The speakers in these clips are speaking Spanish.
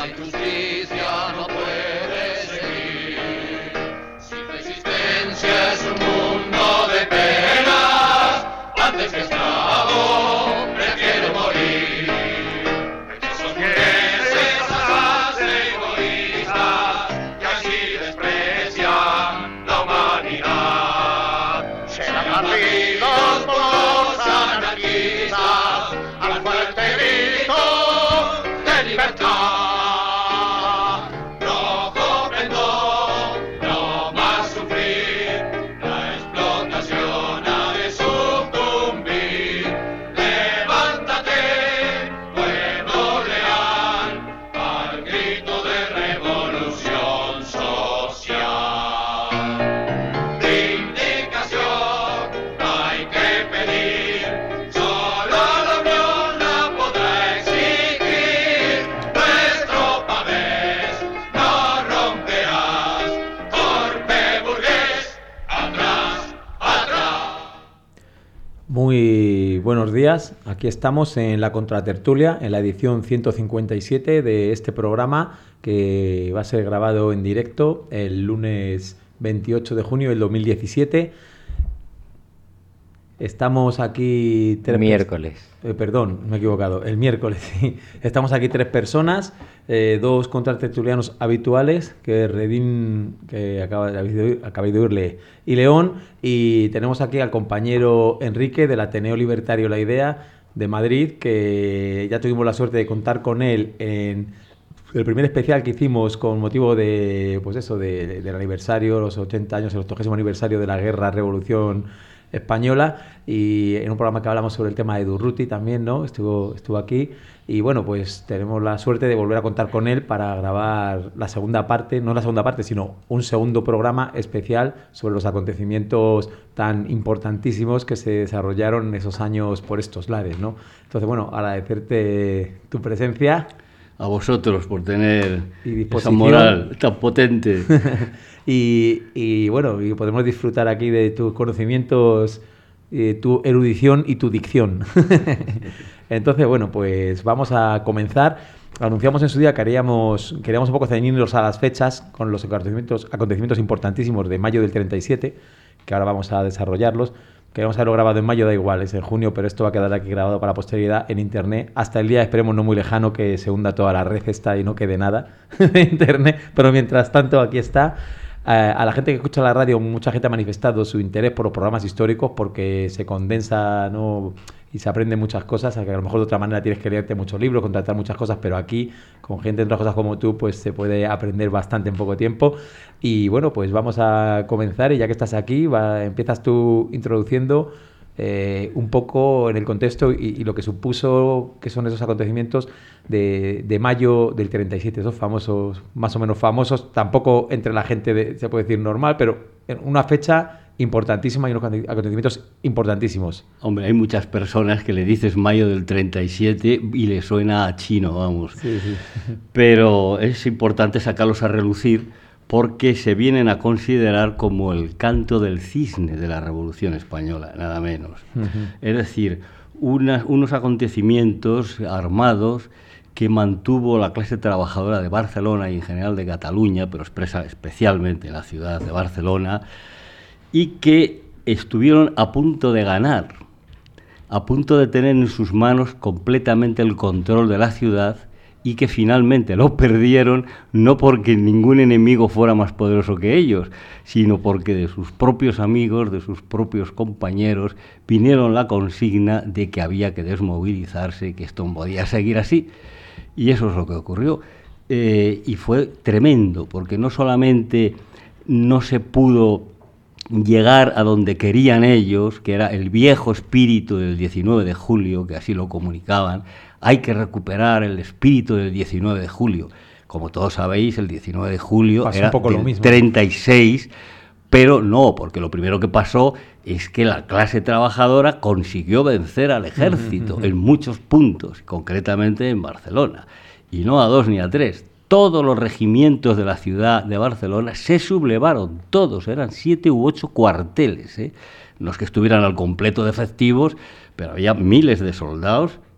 la injusticia no puede seguir. Si tu existencia es un mundo de penas, antes que esclavo prefiero morir. Esos burgueses hacen egoístas y así desprecian la humanidad. Serán barridos por los anarquistas al fuerte grito de libertad. No comprendo, no más sufrir, la explotación ha de sucumbir. Levántate, pueblo leal, al grito de revolución social. Vindicación hay que pedir, solo la unión la podrá exigir. Nuestro pavés no romperás, torpe burgués, atrás, atrás. Muy buenos días, aquí estamos en la Contratertulia, en la edición 157 de este programa que va a ser grabado en directo el lunes 28 de junio del 2017. Estamos aquí... Miércoles. Perdón, me he equivocado, el miércoles, sí. Estamos aquí 3 personas, 2 contratertulianos habituales, que es Redín, que acabáis de oírle, y León, y tenemos aquí al compañero Enrique del Ateneo Libertario La Idea de Madrid, que ya tuvimos la suerte de contar con él en el primer especial que hicimos con motivo de, pues eso, del aniversario, los 80 años, el 80º aniversario de la Guerra-Revolución Española, y en un programa que hablamos sobre el tema de Durruti también, ¿no? Estuvo aquí, y bueno, pues tenemos la suerte de volver a contar con él para grabar la segunda parte, no la segunda parte, sino un segundo programa especial sobre los acontecimientos tan importantísimos que se desarrollaron en esos años por estos lares, ¿no? Entonces, bueno, agradecerte tu presencia. A vosotros por tener Y esa moral tan potente. y bueno, y podemos disfrutar aquí de tus conocimientos, tu erudición y tu dicción. Entonces, bueno, pues vamos a comenzar. Anunciamos en su día que queríamos un poco ceñirnos a las fechas con los acontecimientos importantísimos de mayo del 37, que ahora vamos a desarrollarlos. Queremos haberlo grabado en mayo, da igual, es en junio, pero esto va a quedar aquí grabado para posteridad en internet hasta el día, esperemos no muy lejano, que se hunda toda la red esta y no quede nada de internet, pero mientras tanto aquí está. A la gente que escucha la radio, mucha gente ha manifestado su interés por los programas históricos porque se condensa, ¿no? Y se aprenden muchas cosas, que a lo mejor de otra manera tienes que leerte muchos libros, contratar muchas cosas, pero aquí, con gente entre otras cosas como tú, pues se puede aprender bastante en poco tiempo. Y bueno, pues vamos a comenzar, y ya que estás aquí, empiezas tú introduciendo un poco en el contexto y lo que supuso, que son esos acontecimientos de mayo del 37, esos famosos, más o menos famosos, tampoco entre la gente se puede decir normal, pero en una fecha importantísima y unos acontecimientos importantísimos. Hombre, hay muchas personas que le dices mayo del 37 y le suena a chino, vamos. Sí, sí. Pero es importante sacarlos a relucir porque se vienen a considerar como el canto del cisne de la Revolución Española, nada menos. Uh-huh. Es decir, unos acontecimientos armados que mantuvo la clase trabajadora de Barcelona y en general de Cataluña, pero especialmente en la ciudad de Barcelona, y que estuvieron a punto de ganar, a punto de tener en sus manos completamente el control de la ciudad, y que finalmente lo perdieron, no porque ningún enemigo fuera más poderoso que ellos, sino porque de sus propios amigos, de sus propios compañeros, vinieron la consigna de que había que desmovilizarse, que esto no podía seguir así. Y eso es lo que ocurrió. Y fue tremendo, porque no solamente no se pudo llegar a donde querían ellos, que era el viejo espíritu del 19 de julio, que así lo comunicaban. Hay que recuperar el espíritu del 19 de julio. Como todos sabéis, el 19 de julio pasó era un poco del lo mismo. 36, pero no, porque lo primero que pasó es que la clase trabajadora consiguió vencer al ejército en muchos puntos, concretamente en Barcelona, y no a 2 ni a 3. Todos los regimientos de la ciudad de Barcelona se sublevaron, todos, eran 7 u 8 cuarteles, no es que estuvieran al completo de efectivos, pero había miles de soldados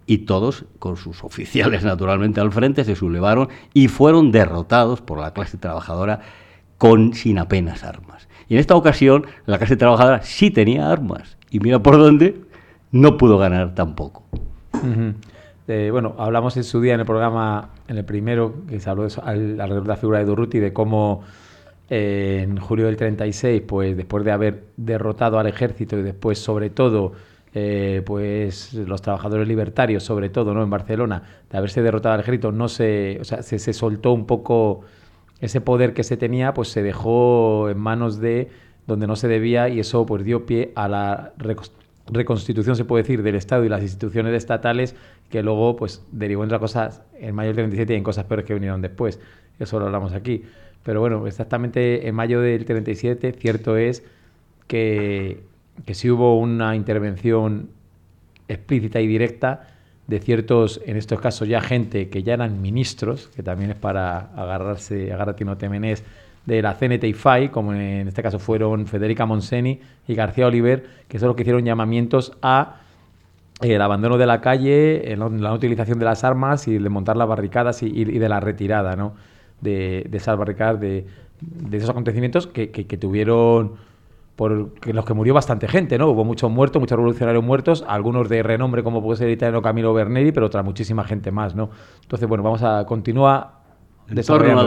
y todos, con sus oficiales naturalmente al frente, se sublevaron y fueron derrotados por la clase trabajadora sin apenas armas. Y en esta ocasión la clase trabajadora sí tenía armas, y mira por dónde, no pudo ganar tampoco. Bueno, hablamos en su día en el programa, en el primero, que se habló de eso, alrededor de la figura de Durruti, de cómo en julio del 36, pues después de haber derrotado al ejército y después, sobre todo, pues los trabajadores libertarios, sobre todo, ¿no?, en Barcelona, de haberse derrotado al ejército, se soltó un poco ese poder que se tenía, pues se dejó en manos de donde no se debía, y eso pues dio pie a la reconstitución, se puede decir, del Estado y las instituciones estatales, que luego pues derivó en otras cosas en mayo del 37 y en cosas peores que vinieron después. Eso lo hablamos aquí. Pero bueno, exactamente en mayo del 37, cierto es que sí hubo una intervención explícita y directa de ciertos, en estos casos ya gente que ya eran ministros, que también es para agárrate y no te menes, de la CNT y FAI, como en este caso fueron Federica Monseni y García Oliver, que son los que hicieron llamamientos a el abandono de la calle, la no utilización de las armas y de montar las barricadas y de la retirada, ¿no?, de esas barricadas, de esos acontecimientos que tuvieron, en los que murió bastante gente, ¿no? Hubo muchos muertos, muchos revolucionarios muertos, algunos de renombre como puede ser el italiano Camilo Berneri, pero otra muchísima gente más, ¿no? Entonces, bueno, vamos a continuar. En torno a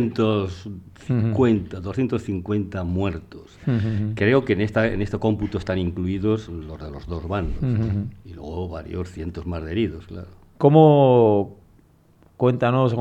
250 muertos. Creo que en este cómputo están incluidos los de los dos bandos, y luego varios cientos más de heridos, claro. Contanos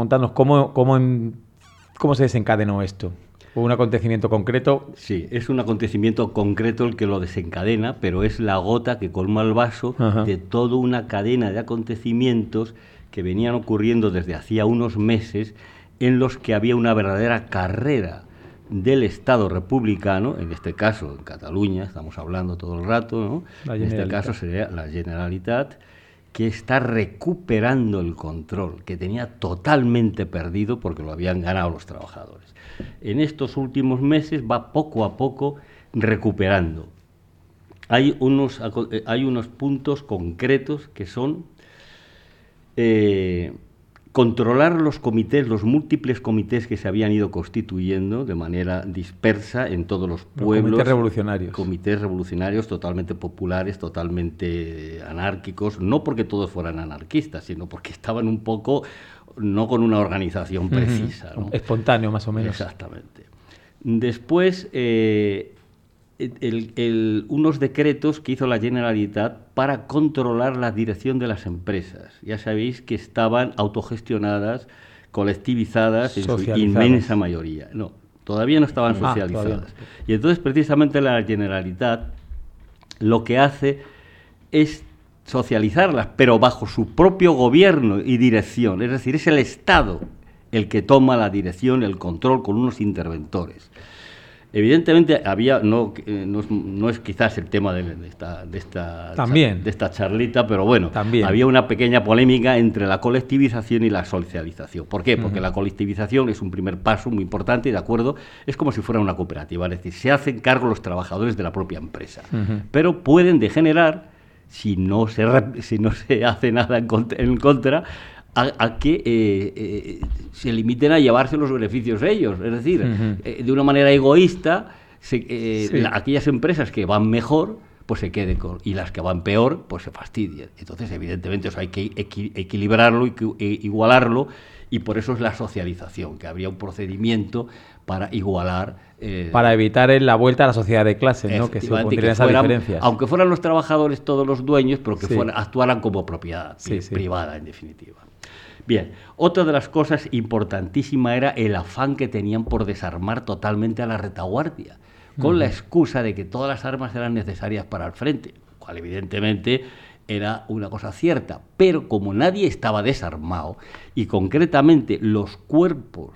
cómo se desencadenó esto. ¿Hubo un acontecimiento concreto? Sí, es un acontecimiento concreto el que lo desencadena, pero es la gota que colma el vaso de toda una cadena de acontecimientos que venían ocurriendo desde hacía unos meses, en los que había una verdadera carrera del Estado republicano, en este caso en Cataluña, estamos hablando todo el rato, ¿no? En este caso sería la Generalitat, que está recuperando el control, que tenía totalmente perdido porque lo habían ganado los trabajadores. En estos últimos meses va poco a poco recuperando. Hay unos puntos concretos que son controlar los comités, los múltiples comités que se habían ido constituyendo de manera dispersa en todos los pueblos. Comités revolucionarios totalmente populares, totalmente anárquicos, no porque todos fueran anarquistas, sino porque estaban un poco, no con una organización precisa, ¿no? Espontáneo, más o menos. Exactamente. Después, unos decretos que hizo la Generalitat para controlar la dirección de las empresas. Ya sabéis que estaban autogestionadas, colectivizadas en su inmensa mayoría. No, todavía no estaban socializadas. Y entonces precisamente la Generalitat lo que hace es socializarlas, pero bajo su propio gobierno y dirección. Es decir, es el Estado el que toma la dirección, el control con unos interventores. Evidentemente había, no es quizás el tema de esta charlita, pero bueno, había una pequeña polémica entre la colectivización y la socialización. ¿Por qué? Porque la colectivización es un primer paso muy importante, y de acuerdo, es como si fuera una cooperativa, es decir, se hacen cargo los trabajadores de la propia empresa, pero pueden degenerar, si no se hace nada en contra, a que se limiten a llevarse los beneficios ellos. Es decir, de una manera egoísta, aquellas empresas que van mejor, pues se queden y las que van peor, pues se fastidien. Entonces, evidentemente, eso hay que equilibrarlo y igualarlo, y por eso es la socialización, que habría un procedimiento para igualar... para evitar la vuelta a la sociedad de clases, ¿no? Que se pondrían esas diferencias. Aunque fueran los trabajadores todos los dueños, pero que actuaran como propiedad privada, en definitiva. Bien, otra de las cosas importantísimas era el afán que tenían por desarmar totalmente a la retaguardia, con la excusa de que todas las armas eran necesarias para el frente, cual evidentemente era una cosa cierta, pero como nadie estaba desarmado, y concretamente los cuerpos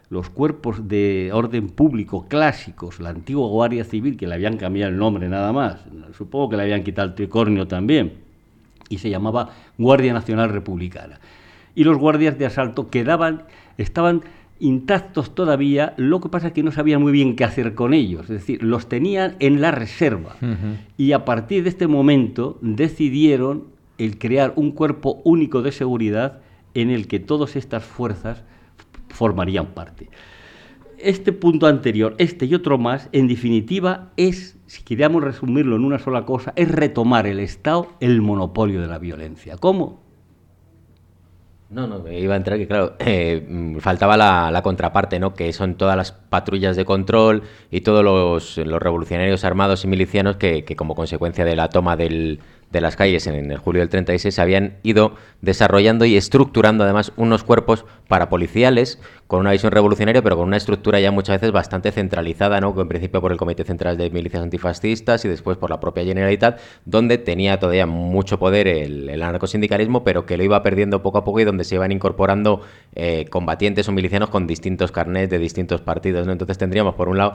de orden público clásicos, la antigua Guardia Civil, que le habían cambiado el nombre nada más, supongo que le habían quitado el tricornio también, y se llamaba Guardia Nacional Republicana. Y los guardias de asalto estaban intactos todavía, lo que pasa es que no sabían muy bien qué hacer con ellos, es decir, los tenían en la reserva. Y a partir de este momento decidieron el crear un cuerpo único de seguridad en el que todas estas fuerzas formarían parte. Este punto anterior, este y otro más, en definitiva, es, si queríamos resumirlo en una sola cosa, es retomar el Estado el monopolio de la violencia. ¿Cómo? No, iba a entrar que, claro, faltaba la contraparte, ¿no? Que son todas las patrullas de control y todos los revolucionarios armados y milicianos que como consecuencia de la toma de las calles en el julio del 36 habían ido desarrollando y estructurando además unos cuerpos parapoliciales con una visión revolucionaria, pero con una estructura ya muchas veces bastante centralizada, ¿no? En principio por el Comité Central de Milicias Antifascistas y después por la propia Generalitat, donde tenía todavía mucho poder el anarcosindicalismo, pero que lo iba perdiendo poco a poco y donde se iban incorporando combatientes o milicianos con distintos carnets de distintos partidos, ¿no? Entonces tendríamos, por un lado,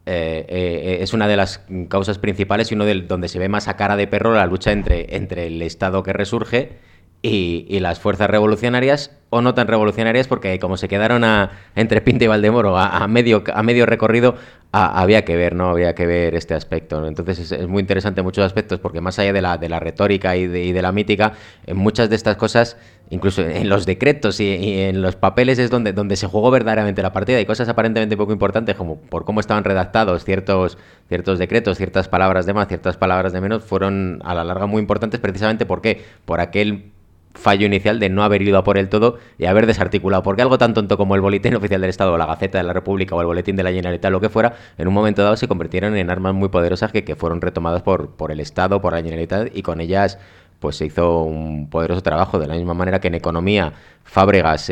es una de las causas principales y uno donde se ve más a cara de perro la lucha entre el Estado que resurge y las fuerzas revolucionarias o no tan revolucionarias, porque como se quedaron entre Pinta y Valdemoro a medio recorrido, había que ver, ¿no? Había que ver este aspecto, ¿no? Entonces es muy interesante en muchos aspectos, porque más allá de la retórica y de la mítica, en muchas de estas cosas, incluso en los decretos y en los papeles, es donde se jugó verdaderamente la partida. Hay cosas aparentemente poco importantes, como por cómo estaban redactados ciertos decretos, ciertas palabras de más, ciertas palabras de menos, fueron a la larga muy importantes precisamente por aquel fallo inicial de no haber ido a por el todo y haber desarticulado, porque algo tan tonto como el Boletín Oficial del Estado o la Gaceta de la República o el Boletín de la Generalitat, lo que fuera, en un momento dado se convirtieron en armas muy poderosas que fueron retomadas por el Estado, por la Generalitat, y con ellas pues se hizo un poderoso trabajo. De la misma manera que en economía Fábregas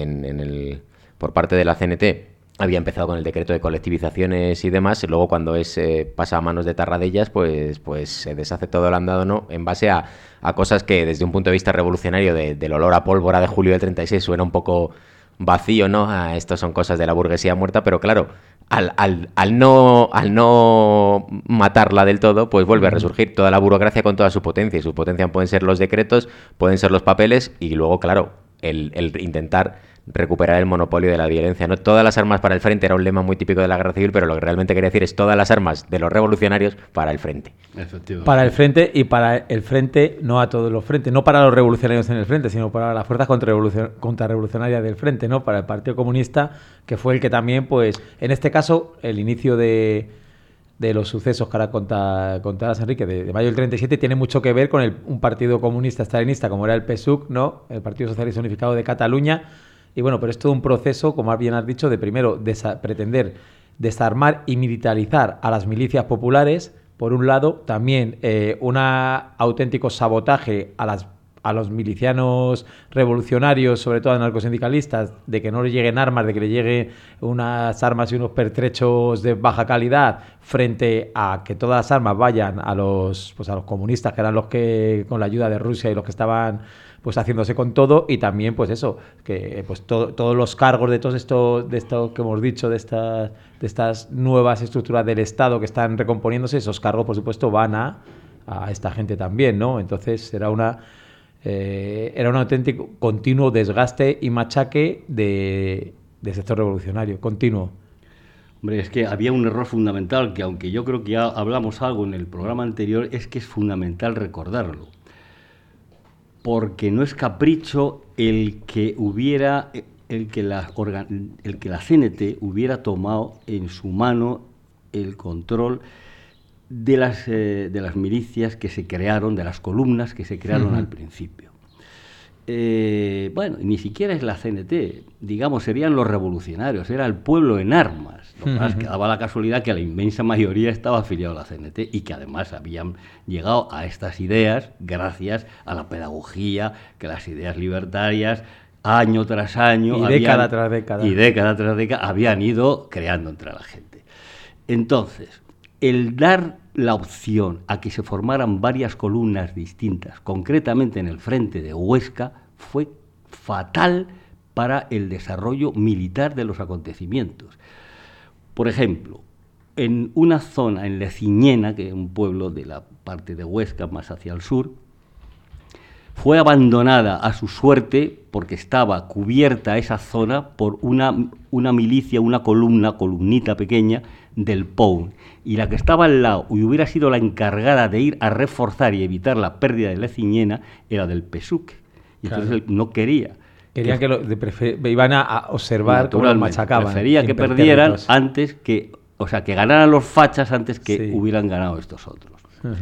por parte de la CNT había empezado con el decreto de colectivizaciones y demás, y luego cuando pasa a manos de Tarradellas, pues se deshace todo el andado, ¿no? En base a cosas que desde un punto de vista revolucionario del olor a pólvora de julio del 36 suena un poco vacío, ¿no? Esto son cosas de la burguesía muerta, pero claro, al no matarla del todo, pues vuelve a resurgir toda la burocracia con toda su potencia, y su potencia pueden ser los decretos, pueden ser los papeles, y luego, claro, el intentar recuperar el monopolio de la violencia, ¿no? Todas las armas para el frente era un lema muy típico de la guerra civil, pero lo que realmente quería decir es todas las armas de los revolucionarios para el frente. Para el frente, y para el frente, no a todos los frentes, no para los revolucionarios en el frente, sino para las fuerzas contrarrevolucionarias del frente, ¿no? Para el Partido Comunista, que fue el que también, pues, en este caso, el inicio de los sucesos que ahora contarás, Enrique, de mayo del 37, tiene mucho que ver con un partido comunista estalinista como era el PSUC, ¿no? El Partido Socialista Unificado de Cataluña. Y bueno, pero es todo un proceso, como bien has dicho, de primero pretender desarmar y militarizar a las milicias populares, por un lado, también un auténtico sabotaje a los milicianos revolucionarios, sobre todo narcosindicalistas, de que no les lleguen armas, de que les lleguen unas armas y unos pertrechos de baja calidad, frente a que todas las armas vayan a los comunistas, que eran los que, con la ayuda de Rusia, y los que estaban pues haciéndose con todo. Y también pues eso, que pues todos los cargos de esto que hemos dicho, de estas nuevas estructuras del Estado que están recomponiéndose, esos cargos por supuesto van a esta gente también, ¿no? Entonces era un auténtico continuo desgaste y machaque del sector revolucionario, continuo. Hombre, es que había un error fundamental, que aunque yo creo que ya hablamos algo en el programa anterior, es que es fundamental recordarlo. Porque no es capricho el que la CNT hubiera tomado en su mano el control de las milicias que se crearon, de las columnas que se crearon al principio. Bueno, ni siquiera es la CNT, digamos, serían los revolucionarios, era el pueblo en armas. Lo que pasa es que daba la casualidad que la inmensa mayoría estaba afiliado a la CNT y que además habían llegado a estas ideas gracias a la pedagogía, que las ideas libertarias año tras año y década tras década habían ido creando entre la gente. Entonces, el dar la opción a que se formaran varias columnas distintas, concretamente en el frente de Huesca, fue fatal para el desarrollo militar de los acontecimientos. Por ejemplo, en una zona, en Leciñena, que es un pueblo de la parte de Huesca más hacia el sur, fue abandonada a su suerte porque estaba cubierta esa zona por una milicia, una columnita pequeña del POUM, y la que estaba al lado y hubiera sido la encargada de ir a reforzar y evitar la pérdida de Leciñena era del PSUC. Y entonces él no quería. Querían iban a observar cómo los machacaban. Prefería que perdieran antes que, o sea, que ganaran los fachas antes que hubieran ganado estos otros.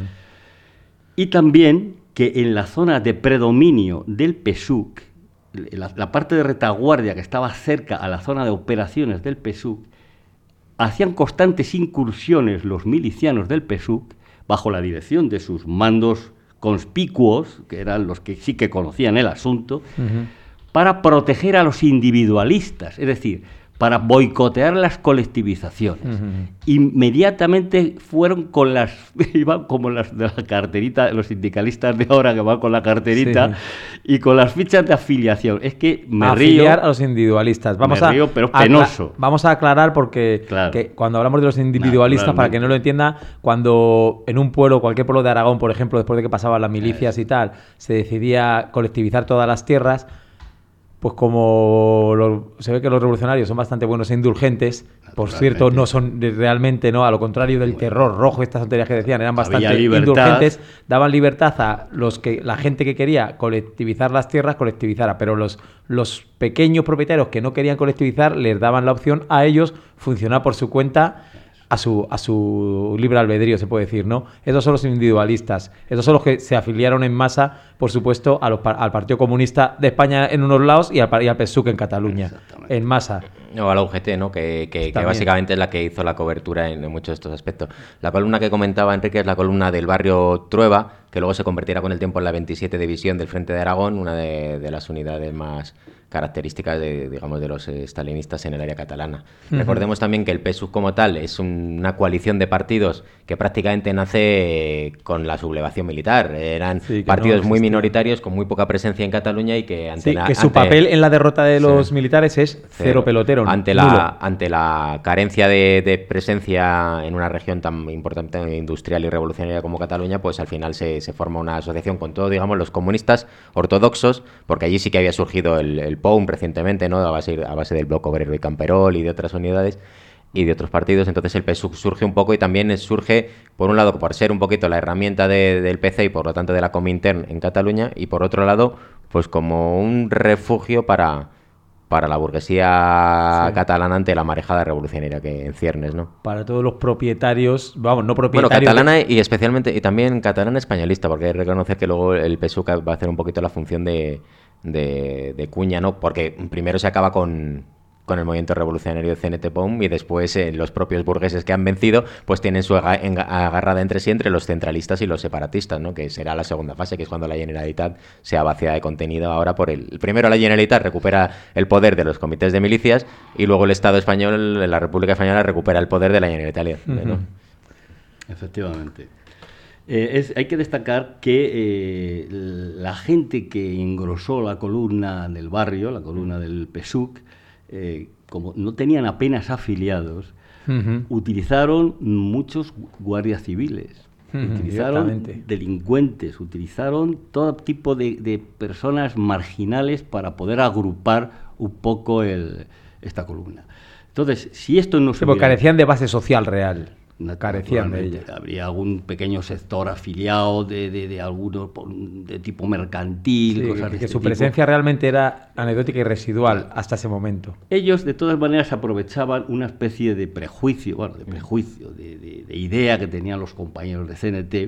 Y también que en la zona de predominio del PSUC, la parte de retaguardia que estaba cerca a la zona de operaciones del PSUC, hacían constantes incursiones los milicianos del PSUC, bajo la dirección de sus mandos conspicuos, que eran los que sí que conocían el asunto, para proteger a los individualistas, es decir, para boicotear las colectivizaciones. Inmediatamente fueron iban como las de la carterita, los sindicalistas de ahora que van con la carterita y con las fichas de afiliación. Es que me afiliar río a los individualistas. río, pero penoso. Vamos a aclarar porque que cuando hablamos de los individualistas, para que no lo entienda, cuando en un pueblo, cualquier pueblo de Aragón, por ejemplo, después de que pasaban las milicias y tal, se decidía colectivizar todas las tierras, pues como se ve que los revolucionarios son bastante buenos e indulgentes, por cierto, no son realmente, no, a lo contrario del terror rojo, estas tonterías que decían, eran bastante indulgentes, daban libertad a la gente que quería colectivizar las tierras, colectivizara, pero los pequeños propietarios que no querían colectivizar les daban la opción a ellos funcionar por su cuenta, a su libre albedrío, se puede decir, ¿no? Esos son los individualistas. Esos son los que se afiliaron en masa, por supuesto, al Partido Comunista de España en unos lados y al PSUC en Cataluña, en masa. O a la UGT, ¿no? Que básicamente es la que hizo la cobertura en muchos de estos aspectos. La columna que comentaba Enrique es la columna del barrio Trueba, que luego se convertirá con el tiempo en la 27 División del Frente de Aragón, una de las unidades más características de los estalinistas en el área catalana. Recordemos también que el PSUC como tal es una coalición de partidos que prácticamente nace con la sublevación militar. Eran partidos muy minoritarios con muy poca presencia en Cataluña y que su papel en la derrota de los militares es cero pelotero. Ante la carencia de presencia en una región tan importante, industrial y revolucionaria como Cataluña, pues al final se forma una asociación con todos, digamos, los comunistas ortodoxos, porque allí sí que había surgido el POUM recientemente, ¿no? A base del Bloc Obrero y Camperol y de otras unidades y de otros partidos. Entonces el PSUC surge un poco y también surge, por un lado, por ser un poquito la herramienta del PC y por lo tanto de la Comintern en Cataluña, y por otro lado, pues como un refugio para la burguesía catalana ante la marejada revolucionaria que en ciernes, ¿no? Para todos los propietarios, no propietarios... Bueno, catalana y especialmente, y también catalana españolista, porque hay que reconocer que luego el PSUC va a hacer un poquito la función de cuña, ¿no? Porque primero se acaba con el movimiento revolucionario de CNT-POUM y después los propios burgueses que han vencido pues tienen su agarrada entre sí entre los centralistas y los separatistas, ¿no? Que será la segunda fase, que es cuando la Generalitat sea vaciada de contenido ahora por primero la Generalitat recupera el poder de los comités de milicias y luego el Estado español, la República Española, recupera el poder de la Generalitat, ¿no? Efectivamente. Hay que destacar que la gente que engrosó la columna del barrio, la columna del PSUC, como no tenían apenas afiliados, utilizaron muchos guardias civiles, utilizaron delincuentes, utilizaron todo tipo de personas marginales para poder agrupar un poco esta columna. Entonces, si esto no se porque carecían de base social real. Carecían de ella. Habría algún pequeño sector afiliado de alguno de tipo mercantil, cosas de que su presencia realmente era anecdótica y residual hasta ese momento. Ellos, de todas maneras, aprovechaban una especie de prejuicio, de idea que tenían los compañeros de CNT,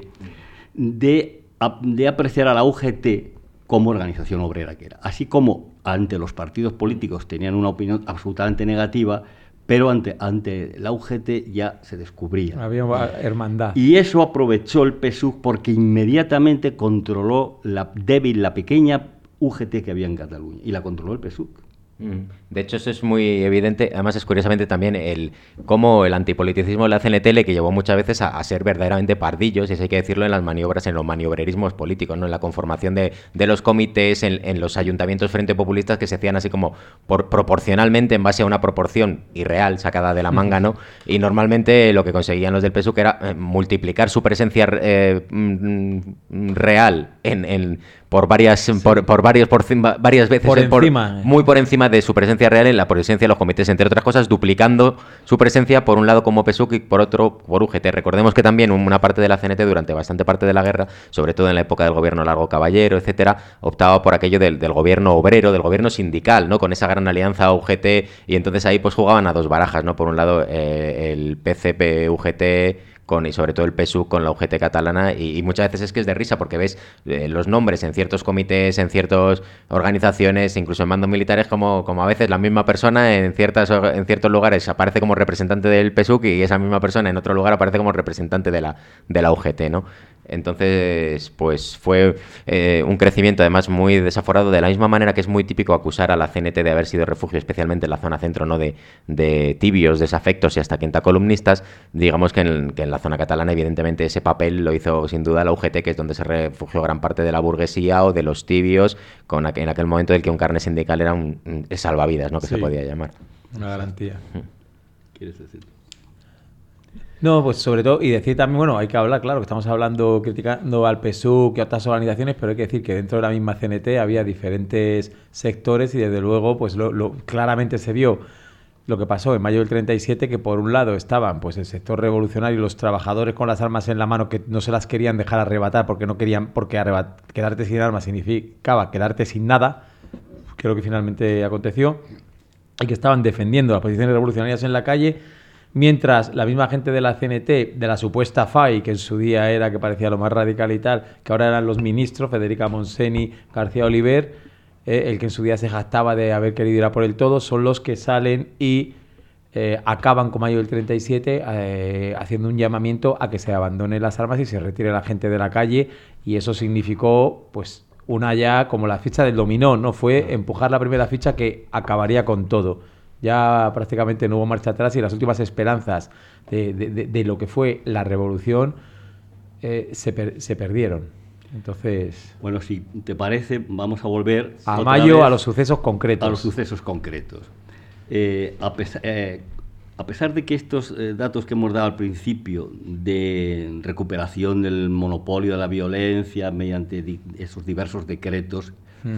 de apreciar a la UGT como organización obrera que era. Así como ante los partidos políticos tenían una opinión absolutamente negativa, pero ante la UGT ya se descubría. Había hermandad. Y eso aprovechó el PSUC porque inmediatamente controló la pequeña UGT que había en Cataluña, y la controló el PSUC. De hecho, eso es muy evidente. Además, es curiosamente también cómo el antipoliticismo de la CNT le que llevó muchas veces a ser verdaderamente pardillos, y eso hay que decirlo, en las maniobras, en los maniobrerismos políticos, ¿no? En la conformación de los comités, en los ayuntamientos frente populistas que se hacían así como proporcionalmente en base a una proporción irreal sacada de la manga, ¿no? Y normalmente lo que conseguían los del PSUC era multiplicar su presencia real varias veces, muy por encima de su presencia real en la presencia de los comités, entre otras cosas, duplicando su presencia por un lado como PSUC y por otro por UGT. Recordemos que también una parte de la CNT durante bastante parte de la guerra, sobre todo en la época del gobierno Largo Caballero, etcétera, optaba por aquello del gobierno obrero, del gobierno sindical, ¿no? Con esa gran alianza UGT, y entonces ahí pues jugaban a dos barajas, ¿no? Por un lado el PCP-UGT y sobre todo el PSUC con la UGT catalana, y muchas veces es que es de risa porque ves los nombres en ciertos comités, en ciertas organizaciones, incluso en mandos militares, como a veces la misma persona en ciertos lugares aparece como representante del PSUC y esa misma persona en otro lugar aparece como representante de la UGT, ¿no? Entonces, pues fue un crecimiento además muy desaforado, de la misma manera que es muy típico acusar a la CNT de haber sido refugio, especialmente en la zona centro, ¿no? de tibios, desafectos y hasta quintacolumnistas. Digamos que en la zona catalana, evidentemente, ese papel lo hizo sin duda la UGT, que es donde se refugió gran parte de la burguesía o de los tibios, en aquel momento del que un carné sindical era un salvavidas, ¿no? Que se podía llamar. Una garantía. ¿Quieres decir? No, pues sobre todo, y decir también, bueno, hay que hablar, claro, que estamos hablando, criticando al PSUC y a otras organizaciones, pero hay que decir que dentro de la misma CNT había diferentes sectores y desde luego, pues claramente se vio lo que pasó en mayo del 37, que por un lado estaban pues el sector revolucionario y los trabajadores con las armas en la mano que no se las querían dejar arrebatar porque no querían, quedarte sin armas significaba quedarte sin nada, que es lo que finalmente aconteció, y que estaban defendiendo las posiciones revolucionarias en la calle. Mientras la misma gente de la CNT, de la supuesta FAI, que en su día era, que parecía lo más radical y tal, que ahora eran los ministros, Federica Montseny, García Oliver, el que en su día se jactaba de haber querido ir a por el todo, son los que salen y acaban con mayo del 37 haciendo un llamamiento a que se abandonen las armas y se retire la gente de la calle, y eso significó pues una ya como la ficha del dominó, ¿no? Fue empujar la primera ficha que acabaría con todo. Ya prácticamente no hubo marcha atrás y las últimas esperanzas de lo que fue la revolución se perdieron. Entonces, bueno, si te parece, vamos a volver a mayo, a los sucesos concretos. A los sucesos concretos. A pesar de que estos datos que hemos dado al principio de recuperación del monopolio de la violencia mediante esos diversos decretos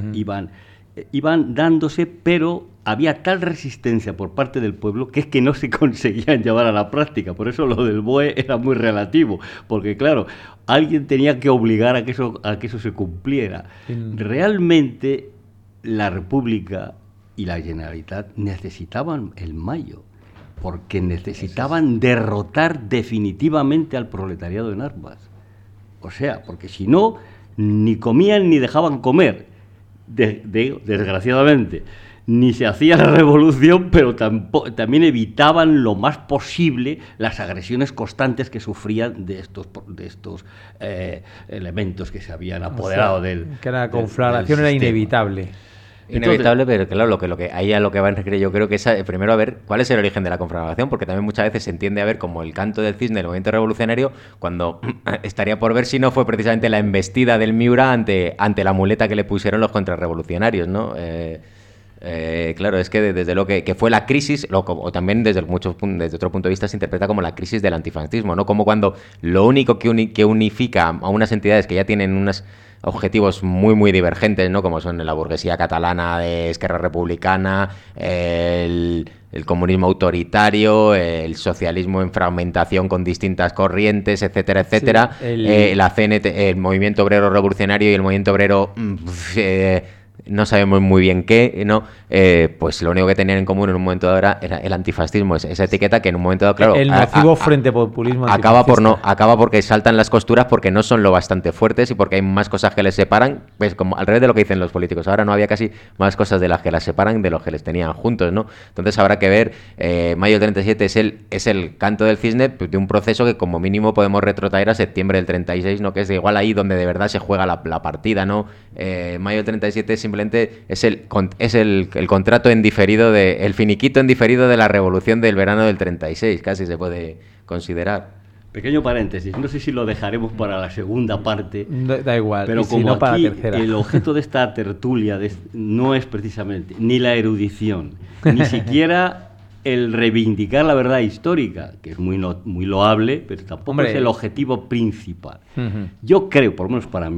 iban dándose, pero había tal resistencia por parte del pueblo que es que no se conseguían llevar a la práctica. Por eso lo del BOE era muy relativo, porque claro, alguien tenía que obligar a que eso se cumpliera. Realmente la República y la Generalitat necesitaban el mayo, porque necesitaban derrotar definitivamente al proletariado en armas. O sea, porque si no, ni comían ni dejaban comer. Desgraciadamente, ni se hacía la revolución, pero también evitaban lo más posible las agresiones constantes que sufrían de estos elementos que se habían apoderado que la conflagración era inevitable. Inevitable, pero claro, lo que ahí a lo que va a requerir, yo creo que es primero a ver cuál es el origen de la conflagración, porque también muchas veces se entiende a ver como el canto del cisne del movimiento revolucionario, cuando estaría por ver si no fue precisamente la embestida del Miura ante la muleta que le pusieron los contrarrevolucionarios, ¿no? Claro, es que desde lo que fue la crisis, o también desde otro punto de vista se interpreta como la crisis del antifascismo, ¿no? Como cuando lo único que unifica a unas entidades que ya tienen unos objetivos muy muy divergentes, ¿no? Como son la burguesía catalana de Esquerra Republicana, el comunismo autoritario, el socialismo en fragmentación con distintas corrientes, etcétera, etcétera, la CNT, el movimiento obrero revolucionario y el movimiento obrero no sabemos muy bien qué, ¿no? Pues lo único que tenían en común en un momento dado era el antifascismo, esa etiqueta que en un momento dado, claro, el nocivo frente populismo acaba porque saltan las costuras, porque no son lo bastante fuertes y porque hay más cosas que les separan, pues como al revés de lo que dicen los políticos. Ahora no había casi más cosas de las que las separan de los que les tenían juntos, ¿no? Entonces habrá que ver, mayo del 37 es el canto del cisne de un proceso que como mínimo podemos retrotraer a septiembre del 36, ¿no? Que es igual ahí donde de verdad se juega la partida, ¿no? Mayo del 37 simplemente es el contrato en diferido, el finiquito en diferido de la revolución del verano del 36, casi se puede considerar. Pequeño paréntesis, no sé si lo dejaremos para la segunda parte. Da igual, pero si como no, para aquí la tercera. El objeto de esta tertulia no es precisamente ni la erudición, ni siquiera el reivindicar la verdad histórica, que es muy loable, pero tampoco es el objetivo principal. Yo creo, por lo menos para mí,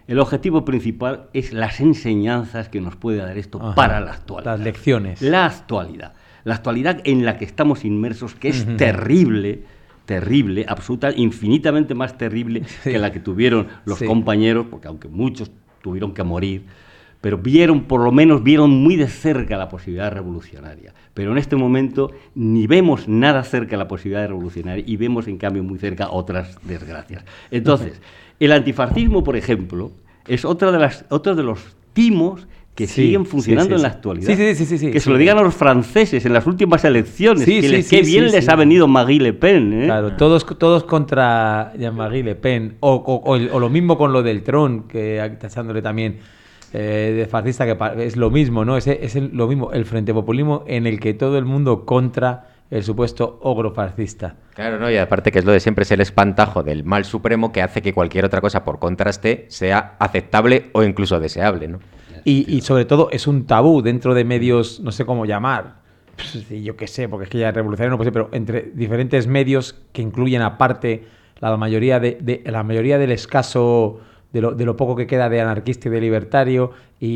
El objetivo principal es las enseñanzas que nos puede dar esto para la actualidad. Las lecciones. La actualidad en la que estamos inmersos, que es terrible, absoluta, infinitamente más terrible que la que tuvieron los compañeros, porque aunque muchos tuvieron que morir, pero por lo menos vieron muy de cerca la posibilidad revolucionaria. Pero en este momento ni vemos nada cerca la posibilidad revolucionaria y vemos en cambio muy cerca otras desgracias. Entonces, el antifascismo, por ejemplo, es otro de los timos que siguen funcionando en la actualidad. Que se lo digan a los franceses en las últimas elecciones, qué bien les ha venido Marine Le Pen. Claro, todos contra Jean-Marie Le Pen, o lo mismo con lo del Tron, que tachándole también de fascista, que es lo mismo, ¿no? Es lo mismo, el frente populismo en el que todo el mundo contra el supuesto ogro fascista. Claro, ¿no? Y aparte que es lo de siempre, es el espantajo del mal supremo que hace que cualquier otra cosa por contraste sea aceptable o incluso deseable, ¿no? Y sobre todo es un tabú dentro de medios, no sé cómo llamar, yo qué sé, porque es que ya revolucionario no puede ser, pero entre diferentes medios que incluyen aparte la mayoría del escaso, de lo poco que queda de anarquista y de libertario,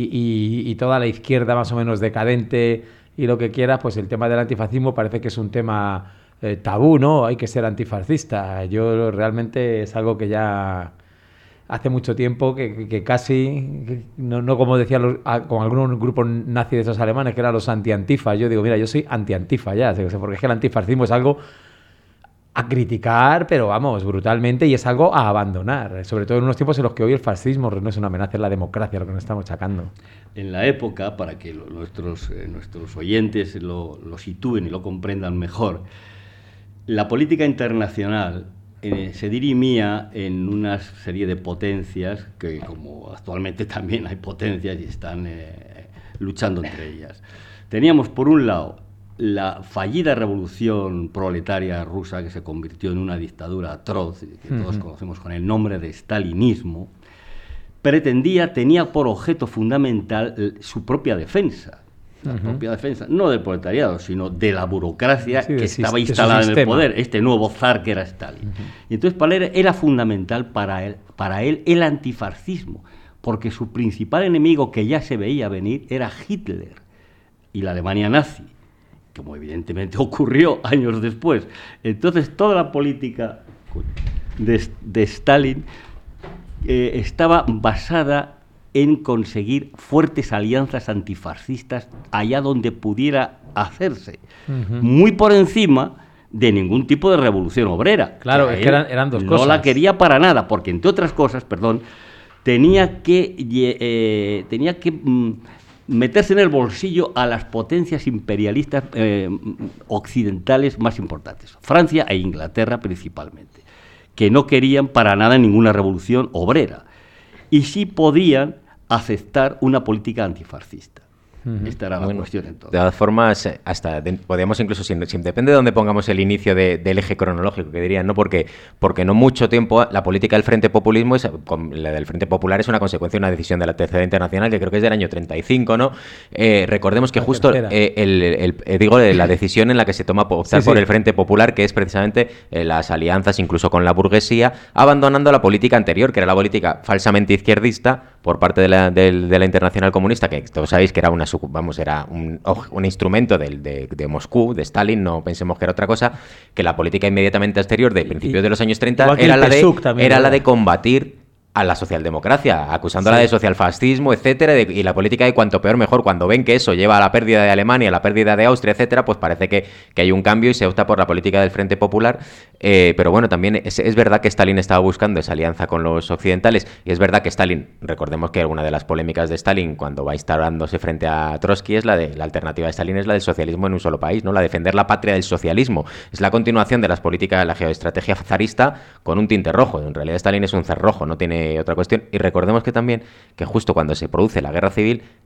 y toda la izquierda más o menos decadente y lo que quiera, pues el tema del antifascismo parece que es un tema tabú, ¿no? Hay que ser antifascista. Yo realmente es algo que ya hace mucho tiempo que casi, no como decían con algunos grupos nazis de esos alemanes, que eran los anti-antifa. Yo digo, mira, yo soy anti-antifa ya, porque es que el antifascismo es algo a criticar, pero vamos, brutalmente, y es algo a abandonar, sobre todo en unos tiempos en los que hoy el fascismo no es una amenaza, es la democracia lo que nos estamos achacando. En la época, para que nuestros oyentes lo sitúen y lo comprendan mejor, la política internacional se dirimía en una serie de potencias que, como actualmente también hay potencias y están luchando entre ellas. Teníamos, por un lado, la fallida revolución proletaria rusa, que se convirtió en una dictadura atroz, que todos conocemos con el nombre de stalinismo, tenía por objeto fundamental su propia defensa. La propia defensa, no del proletariado, sino de la burocracia que estaba instalada en el poder, este nuevo zar que era Stalin. Y entonces para él era fundamental para él el antifascismo, porque su principal enemigo, que ya se veía venir, era Hitler y la Alemania nazi, como evidentemente ocurrió años después. Entonces toda la política de Stalin estaba basada en conseguir fuertes alianzas antifascistas allá donde pudiera hacerse, muy por encima de ningún tipo de revolución obrera. Claro, es que eran dos cosas. No la quería para nada, porque entre otras cosas, tenía que meterse en el bolsillo a las potencias imperialistas occidentales más importantes, Francia e Inglaterra principalmente, que no querían para nada ninguna revolución obrera, y sí podían aceptar una política antifascista. Esta era la cuestión entonces. De todas formas, podríamos incluso, depende de dónde pongamos el inicio del eje cronológico, que dirían, ¿no? Porque no mucho tiempo la política del Frente Populismo, la del Frente Popular, es una consecuencia de una decisión de la Tercera Internacional, que creo que es del año 35, ¿no? Recordemos que justo la decisión en la que se toma optar por el Frente Popular, que es precisamente las alianzas incluso con la burguesía, abandonando la política anterior, que era la política falsamente izquierdista por parte de la Internacional Comunista, que todos sabéis que era era un instrumento de Moscú, de Stalin, no pensemos que era otra cosa, que la política inmediatamente exterior de principios de los años 30 era la de combatir a la socialdemocracia, acusándola de socialfascismo, etcétera, y la política de cuanto peor mejor. Cuando ven que eso lleva a la pérdida de Alemania, a la pérdida de Austria, etcétera, pues parece que hay un cambio y se opta por la política del Frente Popular. Pero bueno, también es verdad que Stalin estaba buscando esa alianza con los occidentales, y es verdad que Stalin, recordemos que una de las polémicas de Stalin cuando va instaurándose frente a Trotsky es la alternativa de Stalin es la del socialismo en un solo país, ¿no? La defender la patria del socialismo. Es la continuación de las políticas de la geoestrategia zarista con un tinte rojo. En realidad Stalin es un zar rojo, no tiene otra cuestión. Y recordemos que también, que justo cuando se produce la guerra civil,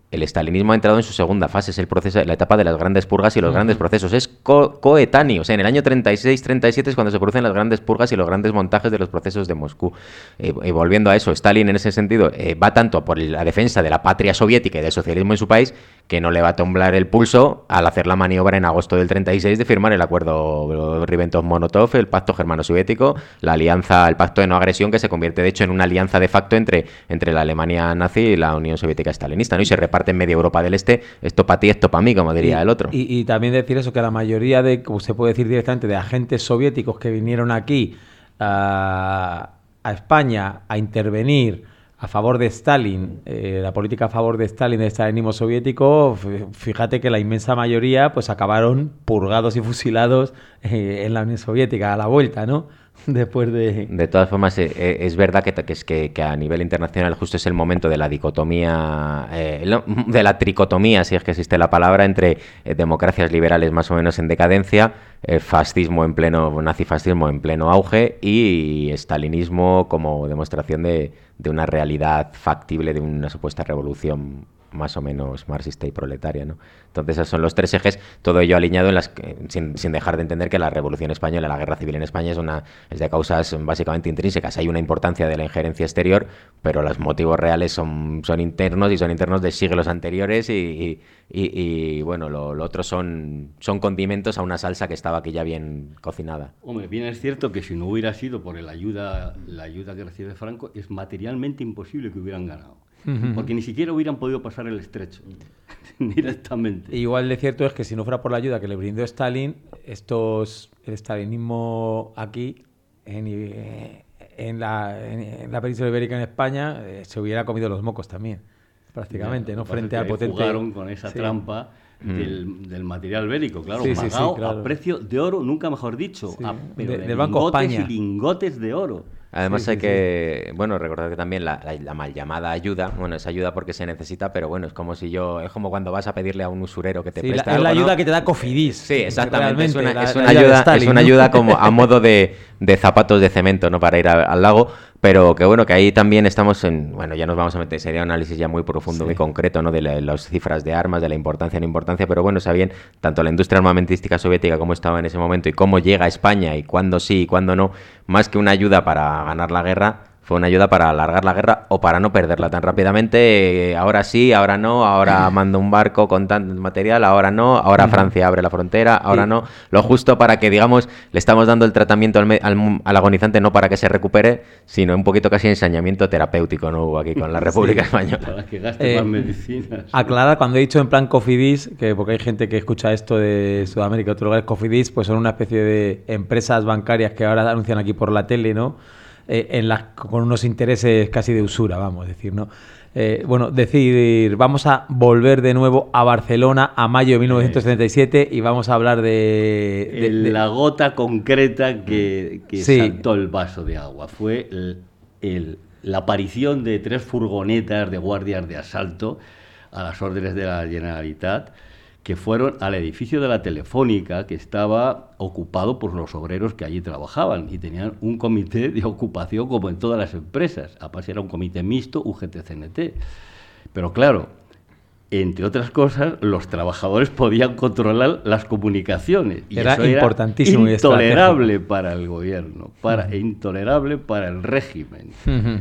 el estalinismo ha entrado en su segunda fase, es el proceso, la etapa de las grandes purgas y los grandes procesos. Es coetáneo. O sea, en el año 36-37 es cuando se producen las grandes purgas y los grandes montajes de los procesos de Moscú. Y volviendo a eso, Stalin en ese sentido va tanto por la defensa de la patria soviética y del socialismo en su país que no le va a temblar el pulso al hacer la maniobra en agosto del 36 de firmar el acuerdo Ribbentrop-Molotov, el pacto germano-soviético, la alianza, el pacto de no agresión, que se convierte de hecho en una alianza de facto entre la Alemania nazi y la Unión Soviética stalinista, ¿no? Y se reparte en media Europa del Este, esto para ti, esto para mí, como diría el otro. Y también decir eso, que la mayoría de, como se puede decir directamente, de agentes soviéticos que vinieron aquí a España a intervenir a favor de Stalin, la política a favor de Stalin, del estalinismo soviético, fíjate que la inmensa mayoría pues acabaron purgados y fusilados en la Unión Soviética a la vuelta, ¿no? Después de... De todas formas, es verdad que a nivel internacional justo es el momento de la dicotomía, de la tricotomía, si es que existe la palabra, entre democracias liberales más o menos en decadencia, fascismo en pleno, nazifascismo en pleno auge y stalinismo como demostración de una realidad factible de una supuesta revolución más o menos marxista y proletaria, ¿no? Entonces esos son los tres ejes, todo ello alineado sin dejar de entender que la Revolución Española, la Guerra Civil en España es de causas básicamente intrínsecas. Hay una importancia de la injerencia exterior, pero los motivos reales son internos y son internos de siglos anteriores y bueno, lo otro son condimentos a una salsa que estaba aquí ya bien cocinada. Hombre, bien es cierto que si no hubiera sido por la ayuda que recibe Franco, es materialmente imposible que hubieran ganado. Porque ni siquiera hubieran podido pasar el estrecho directamente. Igual de cierto es que si no fuera por la ayuda que le brindó Stalin, el stalinismo aquí en la península ibérica en España se hubiera comido los mocos también, prácticamente, ¿no? Frente al potente. Jugaron con esa trampa del material bélico, claro, pagado claro, a precio de oro, nunca mejor dicho, pero del Banco España. Y lingotes de oro. Además hay que, bueno, recordar que también la mal llamada ayuda, bueno, es ayuda porque se necesita, pero bueno, es como cuando vas a pedirle a un usurero que te preste algo, es la ayuda, ¿no? Que te da Cofidis. Sí, exactamente, es una ayuda como a modo de zapatos de cemento, ¿no? Para ir al lago, pero que bueno, que ahí también estamos bueno, ya nos vamos a meter, sería un análisis ya muy profundo, muy concreto, ¿no? De las cifras de armas, de la importancia, no importancia, pero bueno, sabían tanto la industria armamentística soviética como estaba en ese momento y cómo llega a España y cuándo sí y cuándo no, más que una ayuda para ganar la guerra, fue una ayuda para alargar la guerra o para no perderla tan rápidamente. Ahora sí, ahora no, ahora mando un barco con tanto material, ahora no, ahora Francia abre la frontera, ahora no. Lo justo para que, digamos, le estamos dando el tratamiento al agonizante no para que se recupere, sino un poquito casi ensañamiento terapéutico, ¿no? Hubo aquí con la República Española. Para que gaste más medicinas. Aclarar, cuando he dicho en plan Cofidis, que porque hay gente que escucha esto de Sudamérica y otros lugares, Cofidis, pues son una especie de empresas bancarias que ahora anuncian aquí por la tele, ¿no? Con unos intereses casi de usura, vamos a decir, ¿no? Bueno, vamos a volver de nuevo a Barcelona a mayo de 1977 y vamos a hablar de la gota concreta que saltó el vaso de agua. Fue la aparición de 3 furgonetas de guardias de asalto a las órdenes de la Generalitat, que fueron al edificio de la Telefónica, que estaba ocupado por los obreros que allí trabajaban y tenían un comité de ocupación como en todas las empresas. Aparte era un comité mixto, UGT-CNT. Pero claro, entre otras cosas, los trabajadores podían controlar las comunicaciones. Y era eso importantísimo era intolerable para el gobierno, intolerable para el régimen.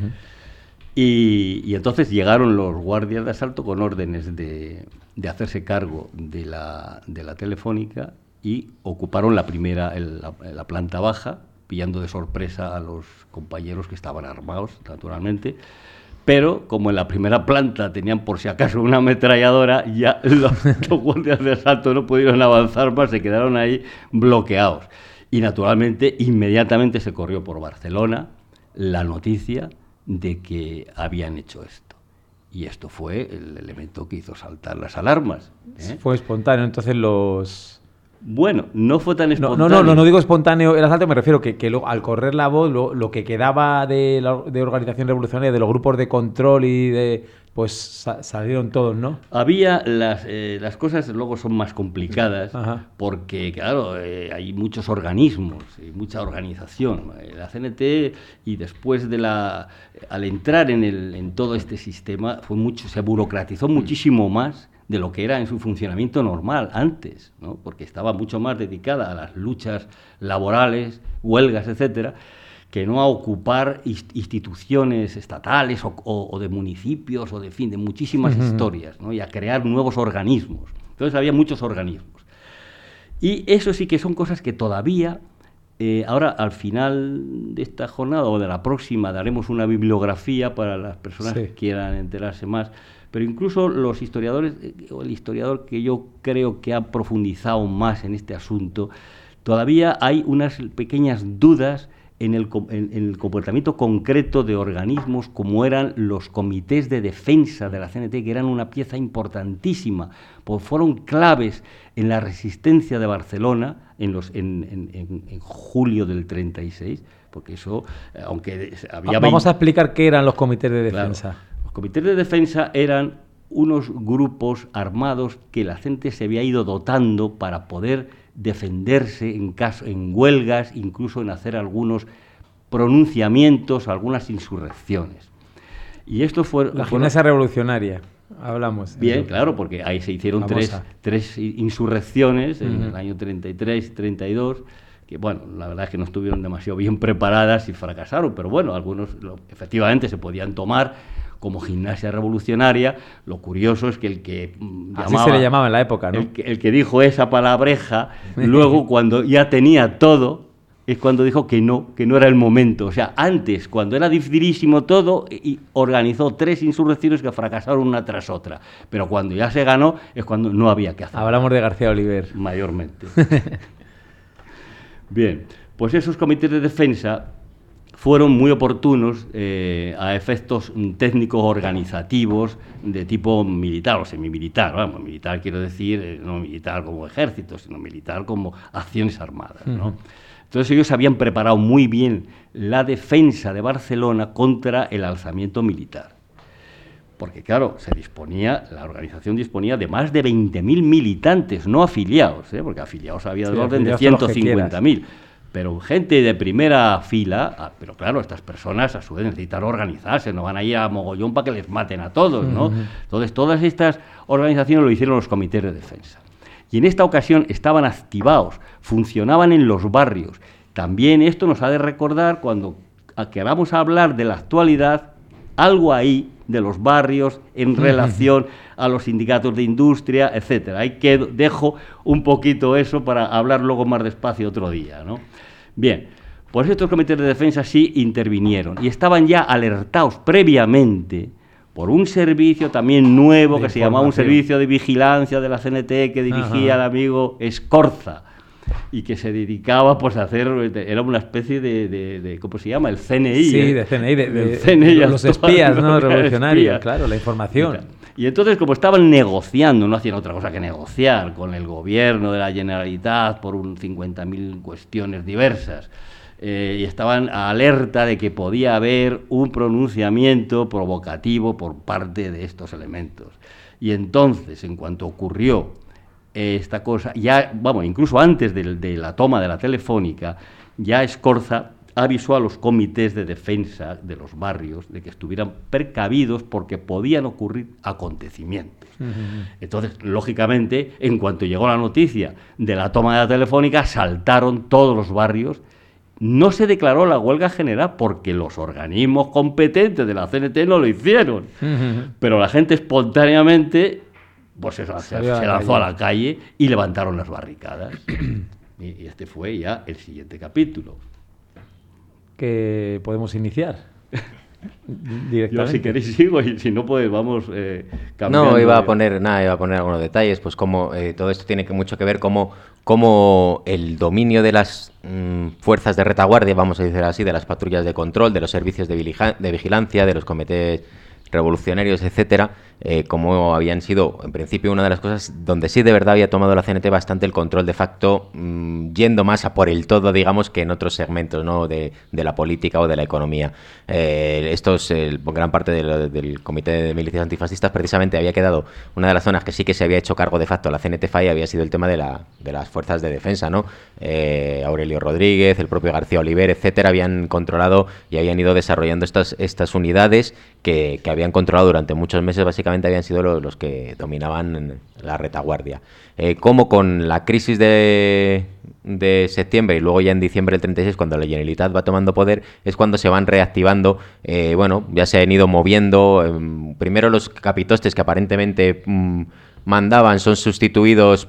Y entonces llegaron los guardias de asalto con órdenes de hacerse cargo de la Telefónica y ocuparon la planta baja, pillando de sorpresa a los compañeros que estaban armados, naturalmente. Pero como en la primera planta tenían por si acaso una ametralladora, ya los guardias de asalto no pudieron avanzar más, se quedaron ahí bloqueados. Y naturalmente, inmediatamente se corrió por Barcelona la noticia de que habían hecho esto. Y esto fue el elemento que hizo saltar las alarmas. Fue espontáneo, entonces Bueno, no fue tan espontáneo. No digo espontáneo el asalto, me refiero que al correr la voz, lo que quedaba de organización revolucionaria, de los grupos de control y de pues salieron todos, ¿no? Había las cosas luego son más complicadas. Ajá. Porque, claro, hay muchos organismos y mucha organización. La CNT, y después al entrar en todo este sistema, se burocratizó muchísimo más de lo que era en su funcionamiento normal antes, ¿no? Porque estaba mucho más dedicada a las luchas laborales, huelgas, etcétera, que no a ocupar instituciones estatales o de municipios o de muchísimas historias, ¿no? Y a crear nuevos organismos. Entonces había muchos organismos. Y eso sí que son cosas que todavía, ahora al final de esta jornada o de la próxima daremos una bibliografía para las personas que quieran enterarse más, pero incluso los historiadores, o el historiador que yo creo que ha profundizado más en este asunto, todavía hay unas pequeñas dudas en el comportamiento concreto de organismos como eran los comités de defensa de la CNT, que eran una pieza importantísima, porque fueron claves en la resistencia de Barcelona en julio del 36, porque eso, aunque había... Vamos a explicar qué eran los comités de defensa. Claro, los comités de defensa eran unos grupos armados que la CNT se había ido dotando para poder defenderse en huelgas, incluso en hacer algunos pronunciamientos, algunas insurrecciones. Y esto fue... La Gimnasia Revolucionaria, hablamos. Bien, claro, porque ahí se hicieron tres insurrecciones en el año 33 y 32, que, bueno, la verdad es que no estuvieron demasiado bien preparadas y fracasaron, pero bueno, algunos efectivamente se podían tomar como Gimnasia Revolucionaria. Lo curioso es que el que así se le llamaba en la época, ¿no? El que dijo esa palabreja, luego cuando ya tenía todo, es cuando dijo que no era el momento. O sea, antes, cuando era dificilísimo todo, y organizó 3 insurrecciones que fracasaron una tras otra. Pero cuando ya se ganó, es cuando no había que hacer. Hablamos de García Oliver. Mayormente. Bien, pues esos comités de defensa fueron muy oportunos a efectos técnicos organizativos de tipo militar o semimilitar. Vamos, militar quiero decir, no militar como ejército, sino militar como acciones armadas, ¿no? Entonces ellos habían preparado muy bien la defensa de Barcelona contra el alzamiento militar. Porque claro, la organización disponía de más de 20.000 militantes no afiliados, porque afiliados había del orden de 150.000. Pero gente de primera fila, pero claro, estas personas a su vez necesitan organizarse, no van a ir a mogollón para que les maten a todos, ¿no? Entonces, todas estas organizaciones lo hicieron los comités de defensa. Y en esta ocasión estaban activados, funcionaban en los barrios. También esto nos ha de recordar, cuando queramos hablar de la actualidad, algo ahí de los barrios en relación a los sindicatos de industria, etcétera. Ahí dejo un poquito eso para hablar luego más despacio otro día, ¿no? Bien, pues estos comités de defensa sí intervinieron y estaban ya alertados previamente por un servicio también nuevo que se llamaba un servicio de vigilancia de la CNT que dirigía el amigo Escorza y que se dedicaba pues a hacer, era una especie de ¿cómo se llama? El CNI. Sí, de CNI, de CNI los espías, ¿no? Revolucionarios, claro, la información. Y entonces, como estaban negociando, no hacían otra cosa que negociar con el gobierno de la Generalitat por 50.000 cuestiones diversas, y estaban alerta de que podía haber un pronunciamiento provocativo por parte de estos elementos. Y entonces, en cuanto ocurrió esta cosa, ya, vamos, incluso antes de la toma de la Telefónica, ya Escorza avisó a los comités de defensa de los barrios de que estuvieran precavidos porque podían ocurrir acontecimientos. Entonces, lógicamente, en cuanto llegó la noticia de la toma de la Telefónica, saltaron todos los barrios. No se declaró la huelga general porque los organismos competentes de la CNT no lo hicieron. Pero la gente espontáneamente pues se lanzó a la calle y levantaron las barricadas. Y este fue ya el siguiente capítulo. Que podemos iniciar directamente. Yo, si queréis, sigo, y si no, pues vamos cambiando. No, iba a poner algunos detalles, pues como todo esto tiene mucho que ver cómo el dominio de las fuerzas de retaguardia, vamos a decir así, de las patrullas de control, de los servicios de vigilancia, de los comités revolucionarios, etcétera, como habían sido, en principio, una de las cosas donde sí de verdad había tomado la CNT bastante el control de facto, yendo más a por el todo, digamos, que en otros segmentos, ¿no?, de la política o de la economía. Gran parte del Comité de Milicias Antifascistas precisamente había quedado una de las zonas que sí que se había hecho cargo de facto la CNT-FAI, había sido el tema de las fuerzas de defensa, ¿no? Aurelio Rodríguez, el propio García Oliver, etcétera, habían controlado y habían ido desarrollando estas unidades que habían controlado durante muchos meses. Básicamente habían sido los que dominaban la retaguardia. Como con la crisis de septiembre y luego ya en diciembre del 36, cuando la Generalitat va tomando poder, es cuando se van reactivando, ya se han ido moviendo, primero los capitostes que aparentemente mandaban, son sustituidos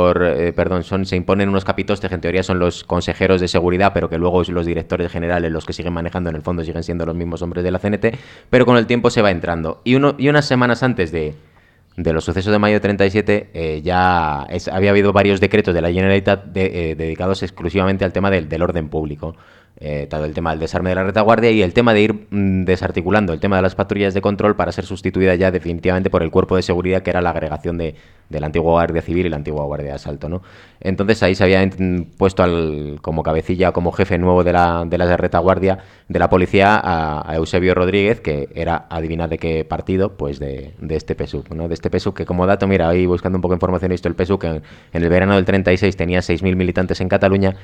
se imponen unos capitostes que en teoría son los consejeros de seguridad, pero que luego los directores generales, los que siguen manejando, en el fondo siguen siendo los mismos hombres de la CNT, pero con el tiempo se va entrando. Y unas semanas antes de los sucesos de mayo de 37, había habido varios decretos de la Generalitat dedicados exclusivamente al tema del orden público. Todo el tema del desarme de la retaguardia y el tema de ir desarticulando el tema de las patrullas de control para ser sustituida ya definitivamente por el cuerpo de seguridad, que era la agregación de la antigua Guardia Civil y la antigua Guardia de Asalto, ¿no? Entonces ahí se había puesto como cabecilla, como jefe nuevo de la retaguardia de la policía a Eusebio Rodríguez, que era, adivina de qué partido, pues de este PSUV, ¿no? De este PSUV, que como dato, mira, ahí buscando un poco de información he visto el PSUV que en el verano del 36 tenía 6.000 militantes en Cataluña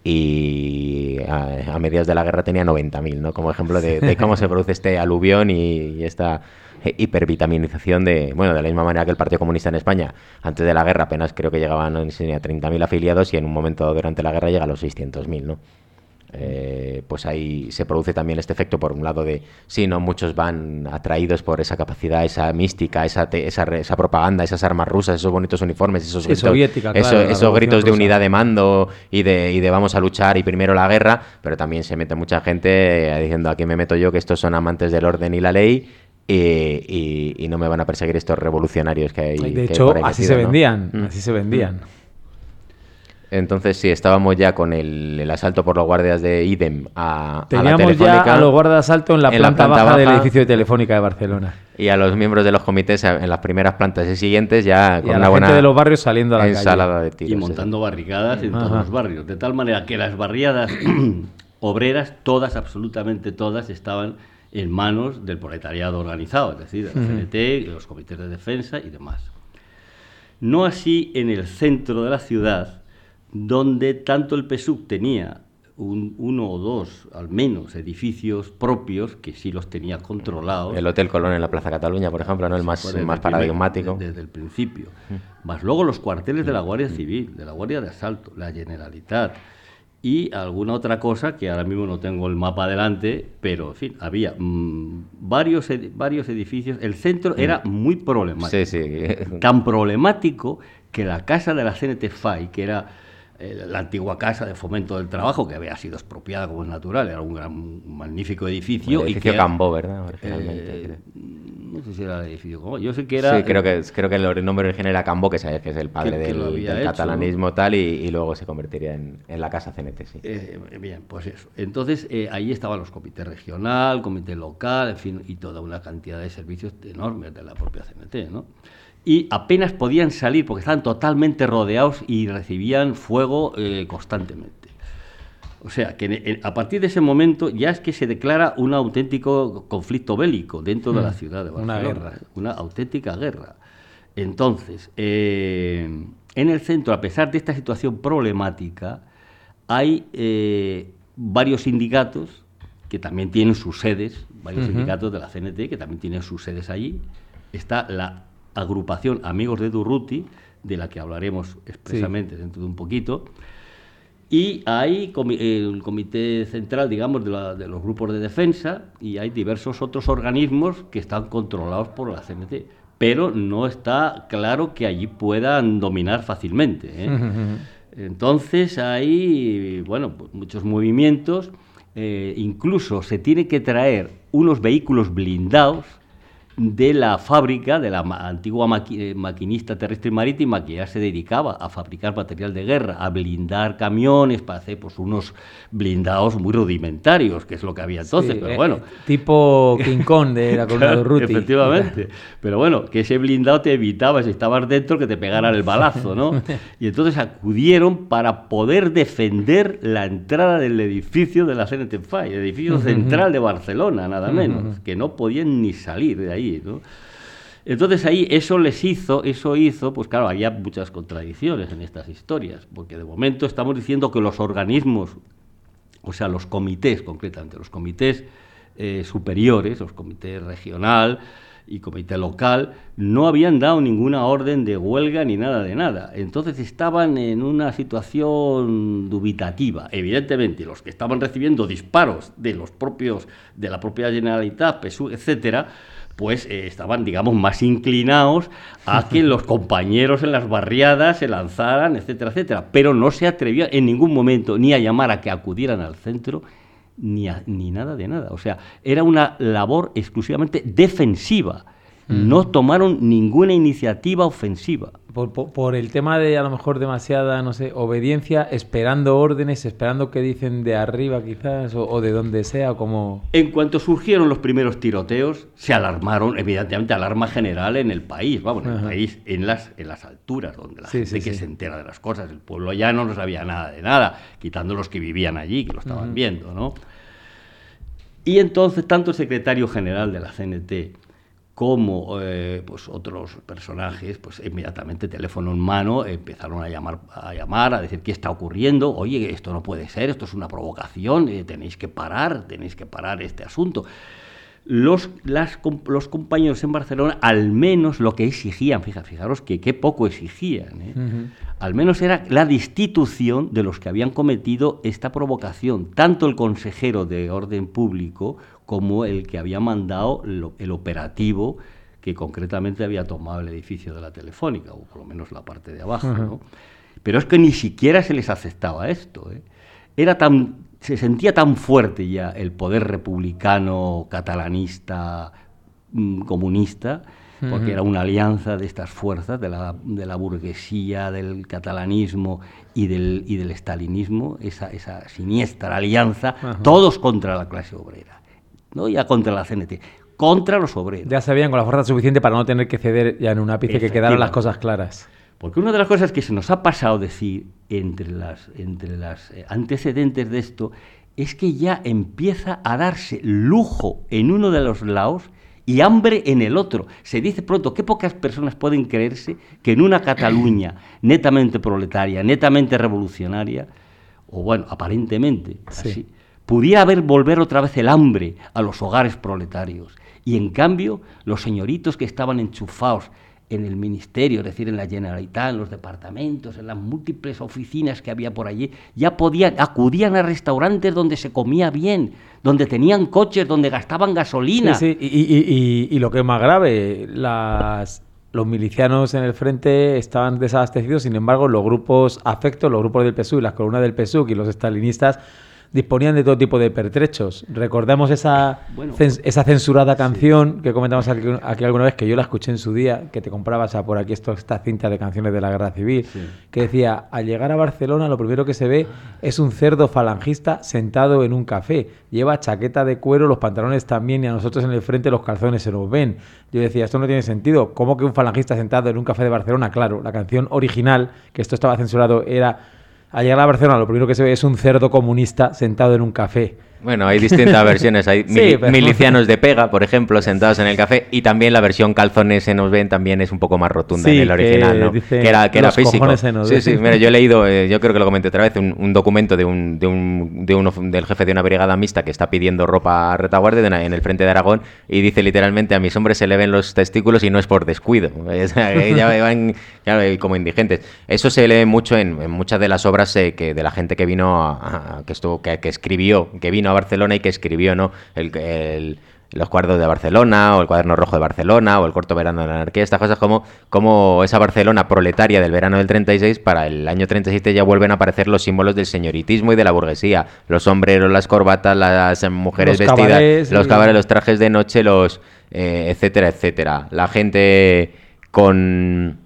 y a mediados de la guerra tenía 90.000, ¿no? Como ejemplo de cómo se produce este aluvión y esta hipervitaminización de la misma manera que el Partido Comunista en España, antes de la guerra apenas creo que llegaban a 30.000 afiliados y en un momento durante la guerra llega a los 600.000, ¿no? Pues ahí se produce también este efecto, por un lado, muchos van atraídos por esa capacidad, esa mística, esa propaganda, esas armas rusas, esos bonitos uniformes, esos gritos, soviética, claro, esos gritos de rusa, unidad de mando y de vamos a luchar y primero la guerra, pero también se mete mucha gente diciendo aquí me meto yo, que estos son amantes del orden y la ley y no me van a perseguir estos revolucionarios que hay. De hecho, así se vendían, ¿no? así se vendían. Entonces sí, estábamos ya con el asalto por los guardias de IDEM a la Teníamos Telefónica. ya a los guardas de asalto en la planta baja del edificio de Telefónica de Barcelona. Y a los miembros de los comités en las primeras plantas y siguientes ya con una buena gente de los barrios saliendo a la ensalada calle. De tiros. Y montando barricadas en todos los barrios. De tal manera que las barriadas obreras, absolutamente todas, estaban en manos del proletariado organizado, es decir, de la CNT, los comités de defensa y demás. No así en el centro de la ciudad, donde tanto el PSUV tenía uno o dos, al menos, edificios propios, que sí los tenía controlados. El Hotel Colón en la Plaza Cataluña, por ejemplo, ¿no? El más paradigmático. Desde el principio. Más luego los cuarteles de la Guardia Civil, de la Guardia de Asalto, la Generalitat y alguna otra cosa que ahora mismo no tengo el mapa delante, pero, en fin, había varios edificios. El centro era muy problemático. Sí. Tan problemático que la casa de la CNT-FAI, que era la antigua Casa de Fomento del Trabajo, que había sido expropiada como es natural, era un magnífico edificio. El edificio Cambó, ¿verdad? Originalmente. No sé si era el edificio Cambó. Yo sé que era... Sí, creo que el nombre original era Cambó, que sabes que es el padre del catalanismo, ¿no? Tal, y luego se convertiría en la Casa CNT, sí. Bien, pues eso. Entonces, ahí estaban los comités regional, comité local, en fin, y toda una cantidad de servicios enormes de la propia CNT, ¿no? Y apenas podían salir porque estaban totalmente rodeados y recibían fuego constantemente. O sea, que a partir de ese momento ya es que se declara un auténtico conflicto bélico dentro de la ciudad de Barcelona. Una guerra. Una auténtica guerra. Entonces, en el centro, a pesar de esta situación problemática, hay varios sindicatos que también tienen sus sedes, varios sindicatos de la CNT que también tienen sus sedes allí. Está la agrupación Amigos de Durruti, de la que hablaremos expresamente dentro de un poquito, y hay el comité central, digamos, de los grupos de defensa, y hay diversos otros organismos que están controlados por la CNT, pero no está claro que allí puedan dominar fácilmente, ¿eh? Entonces hay, pues muchos movimientos, incluso se tiene que traer unos vehículos blindados de la fábrica, de la antigua maquinista terrestre y marítima, que ya se dedicaba a fabricar material de guerra, a blindar camiones para hacer pues unos blindados muy rudimentarios, que es lo que había entonces, pero bueno. Tipo King Kong de la columna de Urruti. Efectivamente. Pero bueno, que ese blindado te evitaba, si estabas dentro, que te pegaran el balazo, ¿no? Y entonces acudieron para poder defender la entrada del edificio de la CNT-FAI, el edificio central de Barcelona, nada menos, que no podían ni salir de ahí, ¿no? Entonces ahí eso hizo, pues claro, había muchas contradicciones en estas historias, porque de momento estamos diciendo que los organismos, o sea, los comités concretamente, los comités superiores, los comités regional y comité local, no habían dado ninguna orden de huelga ni nada de nada. Entonces estaban en una situación dubitativa. Evidentemente, los que estaban recibiendo disparos de la propia Generalitat, PSUV, etcétera, pues estaban, digamos, más inclinados a que los compañeros en las barriadas se lanzaran, etcétera, etcétera. Pero no se atrevían en ningún momento ni a llamar a que acudieran al centro, ni nada de nada. O sea, era una labor exclusivamente defensiva. No tomaron ninguna iniciativa ofensiva. Por el tema de, a lo mejor, demasiada, no sé, obediencia, esperando órdenes, esperando que dicen de arriba quizás, o de donde sea, como... En cuanto surgieron los primeros tiroteos, se alarmaron, evidentemente, alarma general en el país, vamos, en el país, en las alturas, donde la gente se entera de las cosas. El pueblo llano no sabía nada de nada, quitando los que vivían allí, que lo estaban viendo, ¿no? Y entonces, tanto el secretario general de la CNT como pues otros personajes, pues inmediatamente teléfono en mano empezaron a llamar, a decir qué está ocurriendo, oye, esto no puede ser, esto es una provocación, tenéis que parar este asunto. Los compañeros en Barcelona al menos lo que exigían, fijaros que qué poco exigían, al menos era la destitución de los que habían cometido esta provocación, tanto el consejero de orden público como el que había mandado el operativo que concretamente había tomado el edificio de la Telefónica, o por lo menos la parte de abajo, ¿no? Pero es que ni siquiera se les aceptaba esto, se sentía tan fuerte ya el poder republicano, catalanista, comunista, porque era una alianza de estas fuerzas, de la burguesía, del catalanismo y del estalinismo, esa siniestra alianza, todos contra la clase obrera, no ya contra la CNT, contra los obreros. Ya sabían con la fuerza suficiente para no tener que ceder ya en un ápice, que quedaran las cosas claras. Porque una de las cosas que se nos ha pasado decir entre las antecedentes de esto es que ya empieza a darse lujo en uno de los lados y hambre en el otro. Se dice pronto que pocas personas pueden creerse que en una Cataluña netamente proletaria, netamente revolucionaria, o bueno, aparentemente así, pudiera volver otra vez el hambre a los hogares proletarios. Y en cambio, los señoritos que estaban enchufados en el ministerio, es decir, en la Generalitat, en los departamentos, en las múltiples oficinas que había por allí, ya acudían a restaurantes donde se comía bien, donde tenían coches, donde gastaban gasolina. Y lo que es más grave, los milicianos en el frente estaban desabastecidos, sin embargo, los grupos afectos, los grupos del PSUV, las columnas del PSUV y los estalinistas disponían de todo tipo de pertrechos. Recordamos esa censurada canción que comentamos aquí alguna vez, que yo la escuché en su día, que te comprabas por aquí esta cinta de canciones de la Guerra Civil, que decía: al llegar a Barcelona lo primero que se ve es un cerdo falangista sentado en un café. Lleva chaqueta de cuero, los pantalones también, y a nosotros en el frente los calzones se nos ven. Yo decía, esto no tiene sentido. ¿Cómo que un falangista sentado en un café de Barcelona? Claro, la canción original, que esto estaba censurado, era: al llegar a Barcelona lo primero que se ve es un cerdo comunista sentado en un café. Bueno, hay distintas versiones. Hay milicianos de pega, por ejemplo, sentados en el café, y también la versión calzones se nos ven también es un poco más rotunda en el original, ¿no? Que era físico. Sí, mira, yo he leído, yo creo que lo comenté otra vez, un documento del jefe de una brigada mixta que está pidiendo ropa a retaguardia en el frente de Aragón, y dice literalmente: a mis hombres se le ven los testículos y no es por descuido. Ya van como indigentes. Eso se lee mucho en muchas de las obras de la gente que vino que escribió, que vino a Barcelona y que escribió, ¿no? los cuadros de Barcelona, o el Cuaderno Rojo de Barcelona, o el Corto Verano de la Anarquía, estas cosas como esa Barcelona proletaria del verano del 36, para el año 37 ya vuelven a aparecer los símbolos del señoritismo y de la burguesía, los sombreros, las corbatas, las mujeres Los vestidas, cabarets, los cabarets, los trajes de noche, etcétera, etcétera. La gente con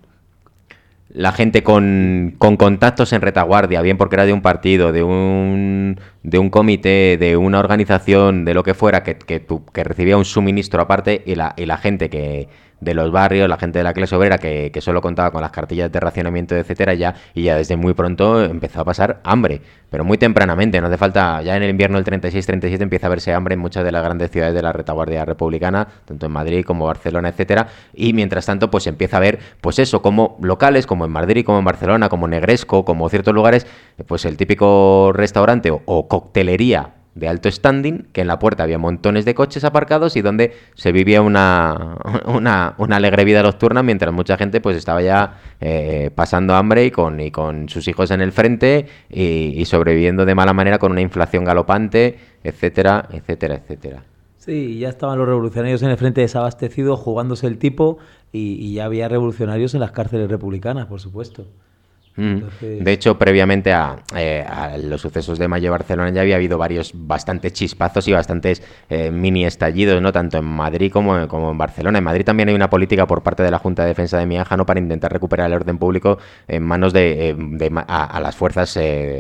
contactos en retaguardia, bien porque era de un partido, de un comité, de una organización, de lo que fuera, que recibía un suministro aparte, y la gente de los barrios, la gente de la clase obrera que solo contaba con las cartillas de racionamiento, etcétera, y ya desde muy pronto empezó a pasar hambre, pero muy tempranamente, no hace falta, ya en el invierno del 36-37 empieza a verse hambre en muchas de las grandes ciudades de la retaguardia republicana, tanto en Madrid como Barcelona, etcétera, y mientras tanto pues empieza a ver, pues eso, como locales, como en Madrid, como en Barcelona, como Negresco, como ciertos lugares, pues el típico restaurante o coctelería de alto standing, que en la puerta había montones de coches aparcados y donde se vivía una alegre vida nocturna, mientras mucha gente pues estaba ya pasando hambre y con sus hijos en el frente y sobreviviendo de mala manera con una inflación galopante, etcétera, etcétera, etcétera. Sí, ya estaban los revolucionarios en el frente desabastecidos jugándose el tipo y ya había revolucionarios en las cárceles republicanas, por supuesto. Entonces... De hecho, previamente a los sucesos de Mayo de Barcelona ya había habido varios bastantes chispazos y bastantes mini estallidos, ¿no? Tanto en Madrid como en Barcelona. En Madrid también hay una política por parte de la Junta de Defensa de Miajano para intentar recuperar el orden público en manos a las fuerzas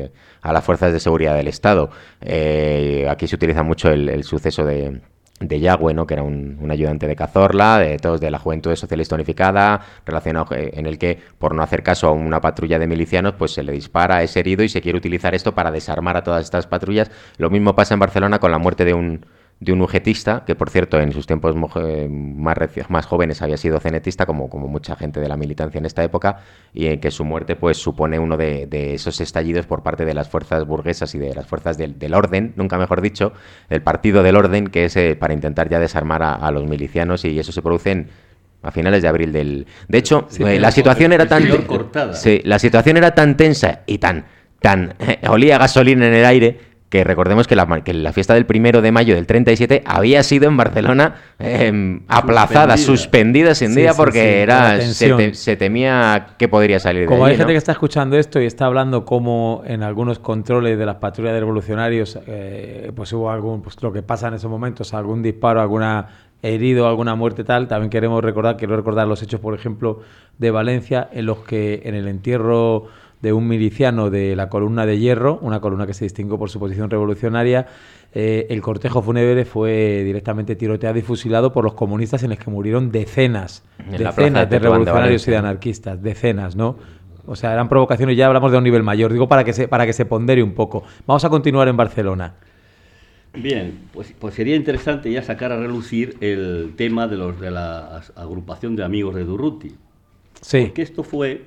de seguridad del Estado. Aquí se utiliza mucho el suceso de Yagüe, ¿no? Que era un ayudante de Cazorla, de todos de la Juventud Socialista Unificada, relacionado en el que, por no hacer caso a una patrulla de milicianos, pues se le dispara, es herido y se quiere utilizar esto para desarmar a todas estas patrullas. Lo mismo pasa en Barcelona con la muerte de un ujetista, que por cierto en sus tiempos más jóvenes había sido cenetista, como mucha gente de la militancia en esta época, y en que su muerte pues supone uno de esos estallidos por parte de las fuerzas burguesas y de las fuerzas del orden, nunca mejor dicho, el partido del orden, que es para intentar ya desarmar a los milicianos, y eso se produce a finales de abril De hecho, sí, la situación era tan... Sí, la situación era tan tensa y tan olía a gasolina en el aire, que recordemos que la fiesta del 1 de mayo del 37 había sido en Barcelona aplazada, suspendida sin día, porque se temía que podría salir de Como allí, hay gente ¿no? que está escuchando esto y está hablando como en algunos controles de las patrullas de revolucionarios pues hubo lo que pasa en esos momentos, algún disparo, alguna herido, alguna muerte tal, también quiero recordar los hechos, por ejemplo, de Valencia, en los que en el entierro de un miliciano de la Columna de Hierro, una columna que se distinguió por su posición revolucionaria, el cortejo fúnebre fue directamente tiroteado y fusilado por los comunistas, en los que murieron decenas de revolucionarios y de anarquistas, decenas, ¿no? O sea, eran provocaciones, ya hablamos de un nivel mayor, digo para que se pondere un poco. Vamos a continuar en Barcelona. Bien, pues sería interesante ya sacar a relucir el tema de la agrupación de amigos de Durruti. Sí. Porque esto fue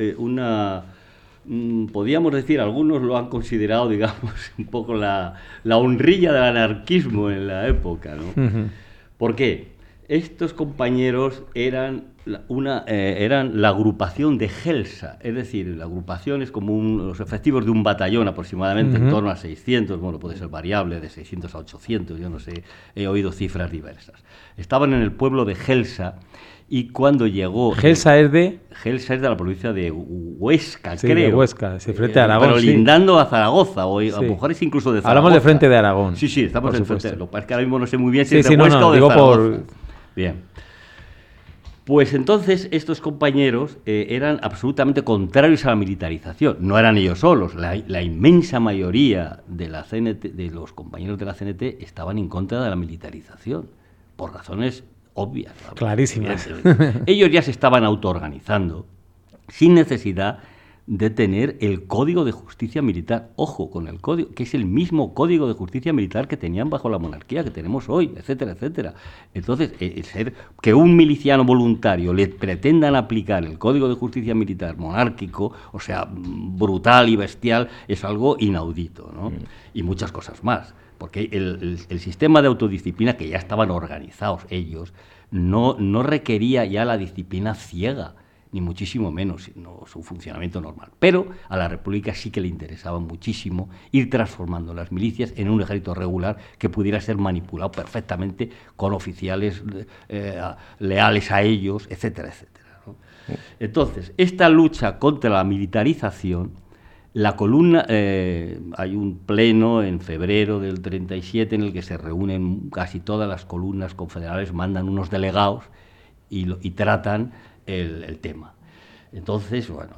podríamos decir, algunos lo han considerado, digamos, un poco la honrilla del anarquismo en la época, ¿no? Uh-huh. ¿Por qué? Estos compañeros eran la agrupación de Gelsa, es decir, la agrupación es como los efectivos de un batallón aproximadamente, uh-huh, en torno a 600, bueno, puede ser variable, de 600 a 800, yo no sé, he oído cifras diversas. Estaban en el pueblo de Gelsa. Y cuando llegó... Gelsa es de la provincia de Huesca, sí, creo. De Huesca, sí, frente a Aragón. Pero sí, lindando a Zaragoza, o sí, a lo mejor es incluso de Zaragoza. Hablamos de frente de Aragón. Sí, estamos en frente. Lo que pasa es que ahora mismo no sé muy bien si sí, es de Huesca o de digo Zaragoza. Bien. Pues entonces estos compañeros eran absolutamente contrarios a la militarización. No eran ellos solos. La inmensa mayoría de la CNT, de los compañeros de la CNT, estaban en contra de la militarización, por razones obvias. Clarísimas. Ellos ya se estaban autoorganizando sin necesidad de tener el Código de Justicia Militar. Ojo con el código, que es el mismo Código de Justicia Militar que tenían bajo la monarquía, que tenemos hoy, etcétera, etcétera. Entonces, que un miliciano voluntario le pretendan aplicar el Código de Justicia Militar monárquico, o sea, brutal y bestial, es algo inaudito, ¿no? Y muchas cosas más. Porque el sistema de autodisciplina, que ya estaban organizados ellos, no requería ya la disciplina ciega. ni muchísimo menos, sino su funcionamiento normal. Pero a la República sí que le interesaba muchísimo ir transformando las milicias en un ejército regular que pudiera ser manipulado perfectamente con oficiales leales a ellos, etcétera, etcétera, ¿no? Entonces, esta lucha contra la militarización, la columna, hay un pleno en febrero del 37 en el que se reúnen casi todas las columnas confederales, mandan unos delegados y tratan el tema. Entonces, bueno,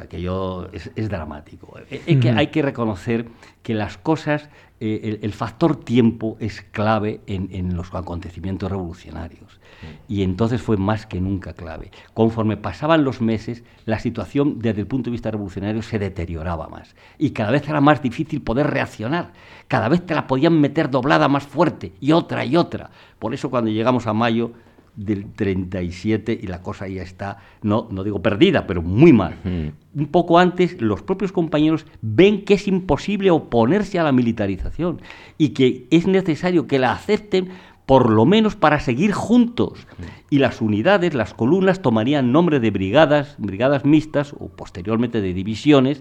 es dramático. Hay que reconocer que las cosas, el factor tiempo es clave en los acontecimientos revolucionarios. Y entonces fue más que nunca clave. Conforme pasaban los meses, la situación desde el punto de vista revolucionario se deterioraba más. Y cada vez era más difícil poder reaccionar. Cada vez te la podían meter doblada más fuerte, y otra, y otra. Por eso cuando llegamos a mayo del 37 y la cosa ya está, no digo perdida, pero muy mal. Un poco antes, los propios compañeros ven que es imposible oponerse a la militarización y que es necesario que la acepten por lo menos para seguir juntos. Y las unidades, las columnas, tomarían nombre de brigadas mixtas o posteriormente de divisiones,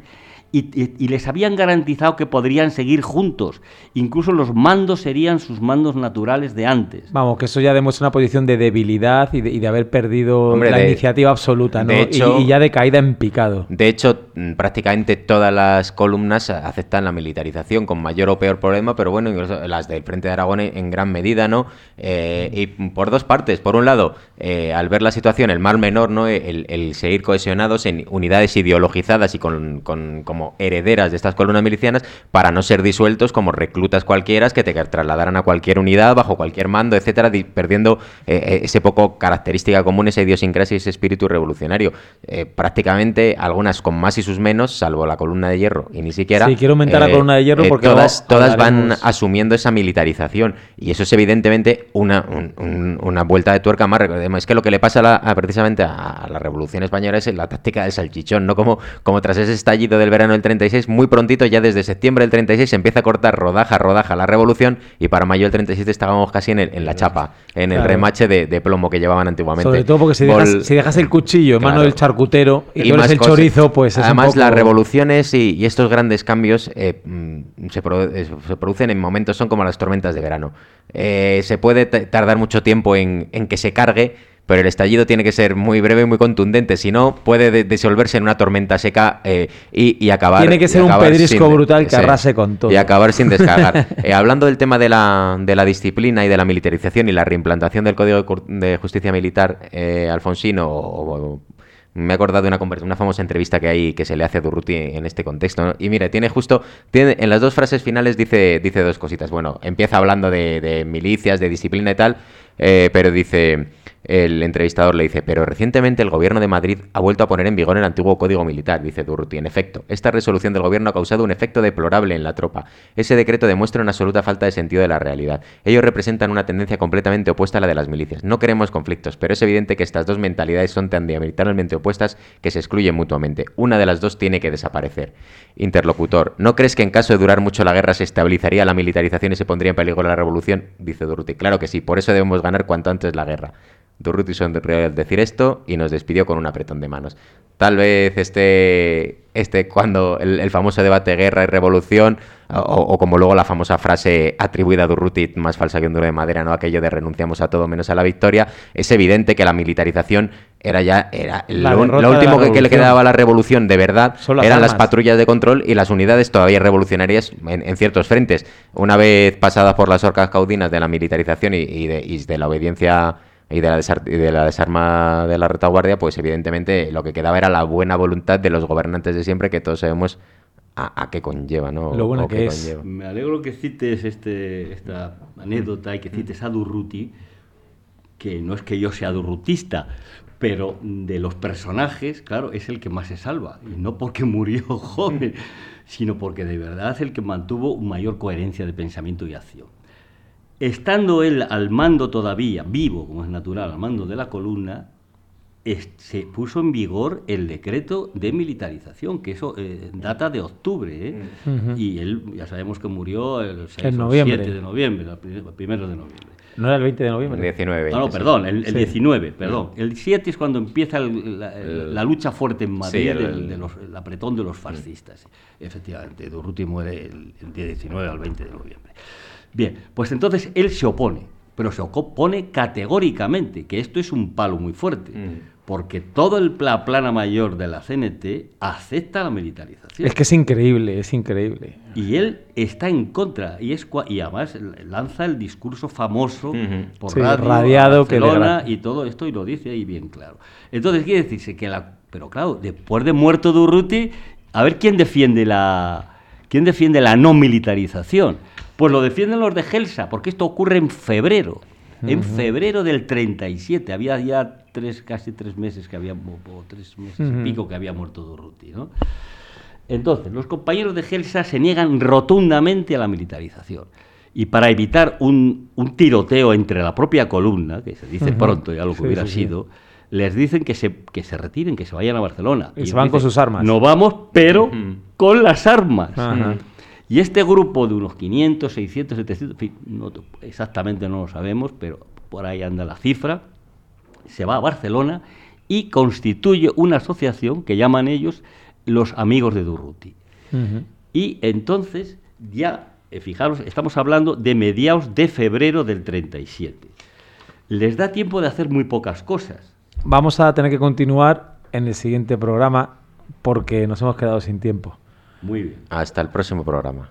y les habían garantizado que podrían seguir juntos. Incluso los mandos serían sus mandos naturales de antes. Vamos, que eso ya demuestra una posición de debilidad y de haber perdido la iniciativa absoluta, ¿no? De hecho, y ya de caída en picado. De hecho, prácticamente todas las columnas aceptan la militarización con mayor o peor problema, pero bueno, incluso las del Frente de Aragón en gran medida, ¿no? Y por dos partes. Por un lado, al ver la situación, el mal menor, ¿no? El seguir cohesionados en unidades ideologizadas y como herederas de estas columnas milicianas, para no ser disueltos como reclutas cualquiera que te trasladaran a cualquier unidad, bajo cualquier mando, etcétera, perdiendo ese poco característica común, esa idiosincrasia y ese espíritu revolucionario. Prácticamente algunas con más y sus menos, salvo la columna de hierro, y ni siquiera... Sí, quiero aumentar la columna de hierro porque todas van asumiendo esa militarización, y eso es evidentemente una vuelta de tuerca más. Es que lo que le pasa precisamente a la Revolución Española es la táctica del salchichón, ¿no? Como tras ese estallido del verano del 36, muy prontito, ya desde septiembre del 36, se empieza a cortar rodaja la revolución, y para mayo del 37 estábamos casi en la chapa, en el remache de plomo que llevaban antiguamente. Sobre todo porque si dejas el cuchillo en mano del charcutero y tú eres el chorizo, pues es además un poco... las revoluciones y estos grandes cambios se producen en momentos, son como las tormentas de verano. Se puede tardar mucho tiempo en que se cargue, pero el estallido tiene que ser muy breve y muy contundente, si no puede disolverse en una tormenta seca y acabar... Tiene que ser un pedrisco brutal que arrase con todo. Y acabar sin descargar. Hablando del tema de la disciplina y de la militarización y la reimplantación del Código de Justicia Militar alfonsino, me he acordado de una famosa entrevista que se le hace a Durruti en este contexto, ¿no? Y mira, tiene en las dos frases finales dice dos cositas. Bueno, empieza hablando de milicias, de disciplina y tal, pero dice... El entrevistador le dice, pero recientemente el gobierno de Madrid ha vuelto a poner en vigor el antiguo Código Militar, dice Durruti. En efecto, esta resolución del gobierno ha causado un efecto deplorable en la tropa. Ese decreto demuestra una absoluta falta de sentido de la realidad. Ellos representan una tendencia completamente opuesta a la de las milicias. No queremos conflictos, pero es evidente que estas dos mentalidades son tan diametralmente opuestas que se excluyen mutuamente. Una de las dos tiene que desaparecer. Interlocutor, ¿no crees que en caso de durar mucho la guerra se estabilizaría la militarización y se pondría en peligro la revolución? Dice Durruti. Claro que sí, por eso debemos ganar cuanto antes la guerra. Durruti sonrió al decir esto y nos despidió con un apretón de manos. Tal vez cuando el famoso debate guerra y revolución, o como luego la famosa frase atribuida a Durruti, más falsa que un duro de madera, ¿no? Aquello de renunciamos a todo menos a la victoria, es evidente que la militarización era lo último que le quedaba a la revolución de verdad, eran las patrullas de control y las unidades todavía revolucionarias en ciertos frentes. Una vez pasadas por las horcas caudinas de la militarización y de la obediencia y de la desarma de la retaguardia, pues evidentemente lo que quedaba era la buena voluntad de los gobernantes de siempre, que todos sabemos a qué conlleva, ¿no? Lo bueno que es. Conlleva. Me alegro que cites esta anécdota y que cites a Durruti, que no es que yo sea durrutista, pero de los personajes, claro, es el que más se salva, y no porque murió joven, sino porque de verdad es el que mantuvo mayor coherencia de pensamiento y acción. Estando él al mando todavía, vivo, como es natural, al mando de la columna, se puso en vigor el decreto de militarización, que eso data de octubre, ¿eh? Y él, ya sabemos que murió el 6 o 7 de noviembre, el 1 de noviembre. ¿No era el 20 de noviembre? El 19. No, perdón, el 19, perdón. El 7 es cuando empieza la lucha fuerte en Madrid, el apretón de los fascistas. Efectivamente, Durruti muere el 19 al 20 de noviembre. Bien, pues entonces él se opone, pero se opone categóricamente, que esto es un palo muy fuerte, porque todo la plana mayor de la CNT acepta la militarización. Es que es increíble, es increíble. Y él está en contra, y además lanza el discurso famoso por radio, radiado, Barcelona, y todo esto, y lo dice ahí bien claro. Entonces quiere decirse que pero claro, después de muerto Durruti, a ver quién defiende la no militarización. Pues lo defienden los de Gelsa, porque esto ocurre en febrero. En febrero del 37, había ya casi 3 meses que había, o 3 meses y pico que había muerto Durruti, ¿no? Entonces, los compañeros de Gelsa se niegan rotundamente a la militarización. Y para evitar un tiroteo entre la propia columna, que se dice pronto ya lo que hubiera sido, les dicen que se retiren, que se vayan a Barcelona. Y se van con sus armas. No vamos, pero con las armas. Y este grupo de unos 500, 600, 700, en fin, exactamente no lo sabemos, pero por ahí anda la cifra, se va a Barcelona y constituye una asociación que llaman ellos los Amigos de Durruti. Y entonces ya, fijaros, estamos hablando de mediados de febrero del 37. Les da tiempo de hacer muy pocas cosas. Vamos a tener que continuar en el siguiente programa porque nos hemos quedado sin tiempo. Muy bien. Hasta el próximo programa.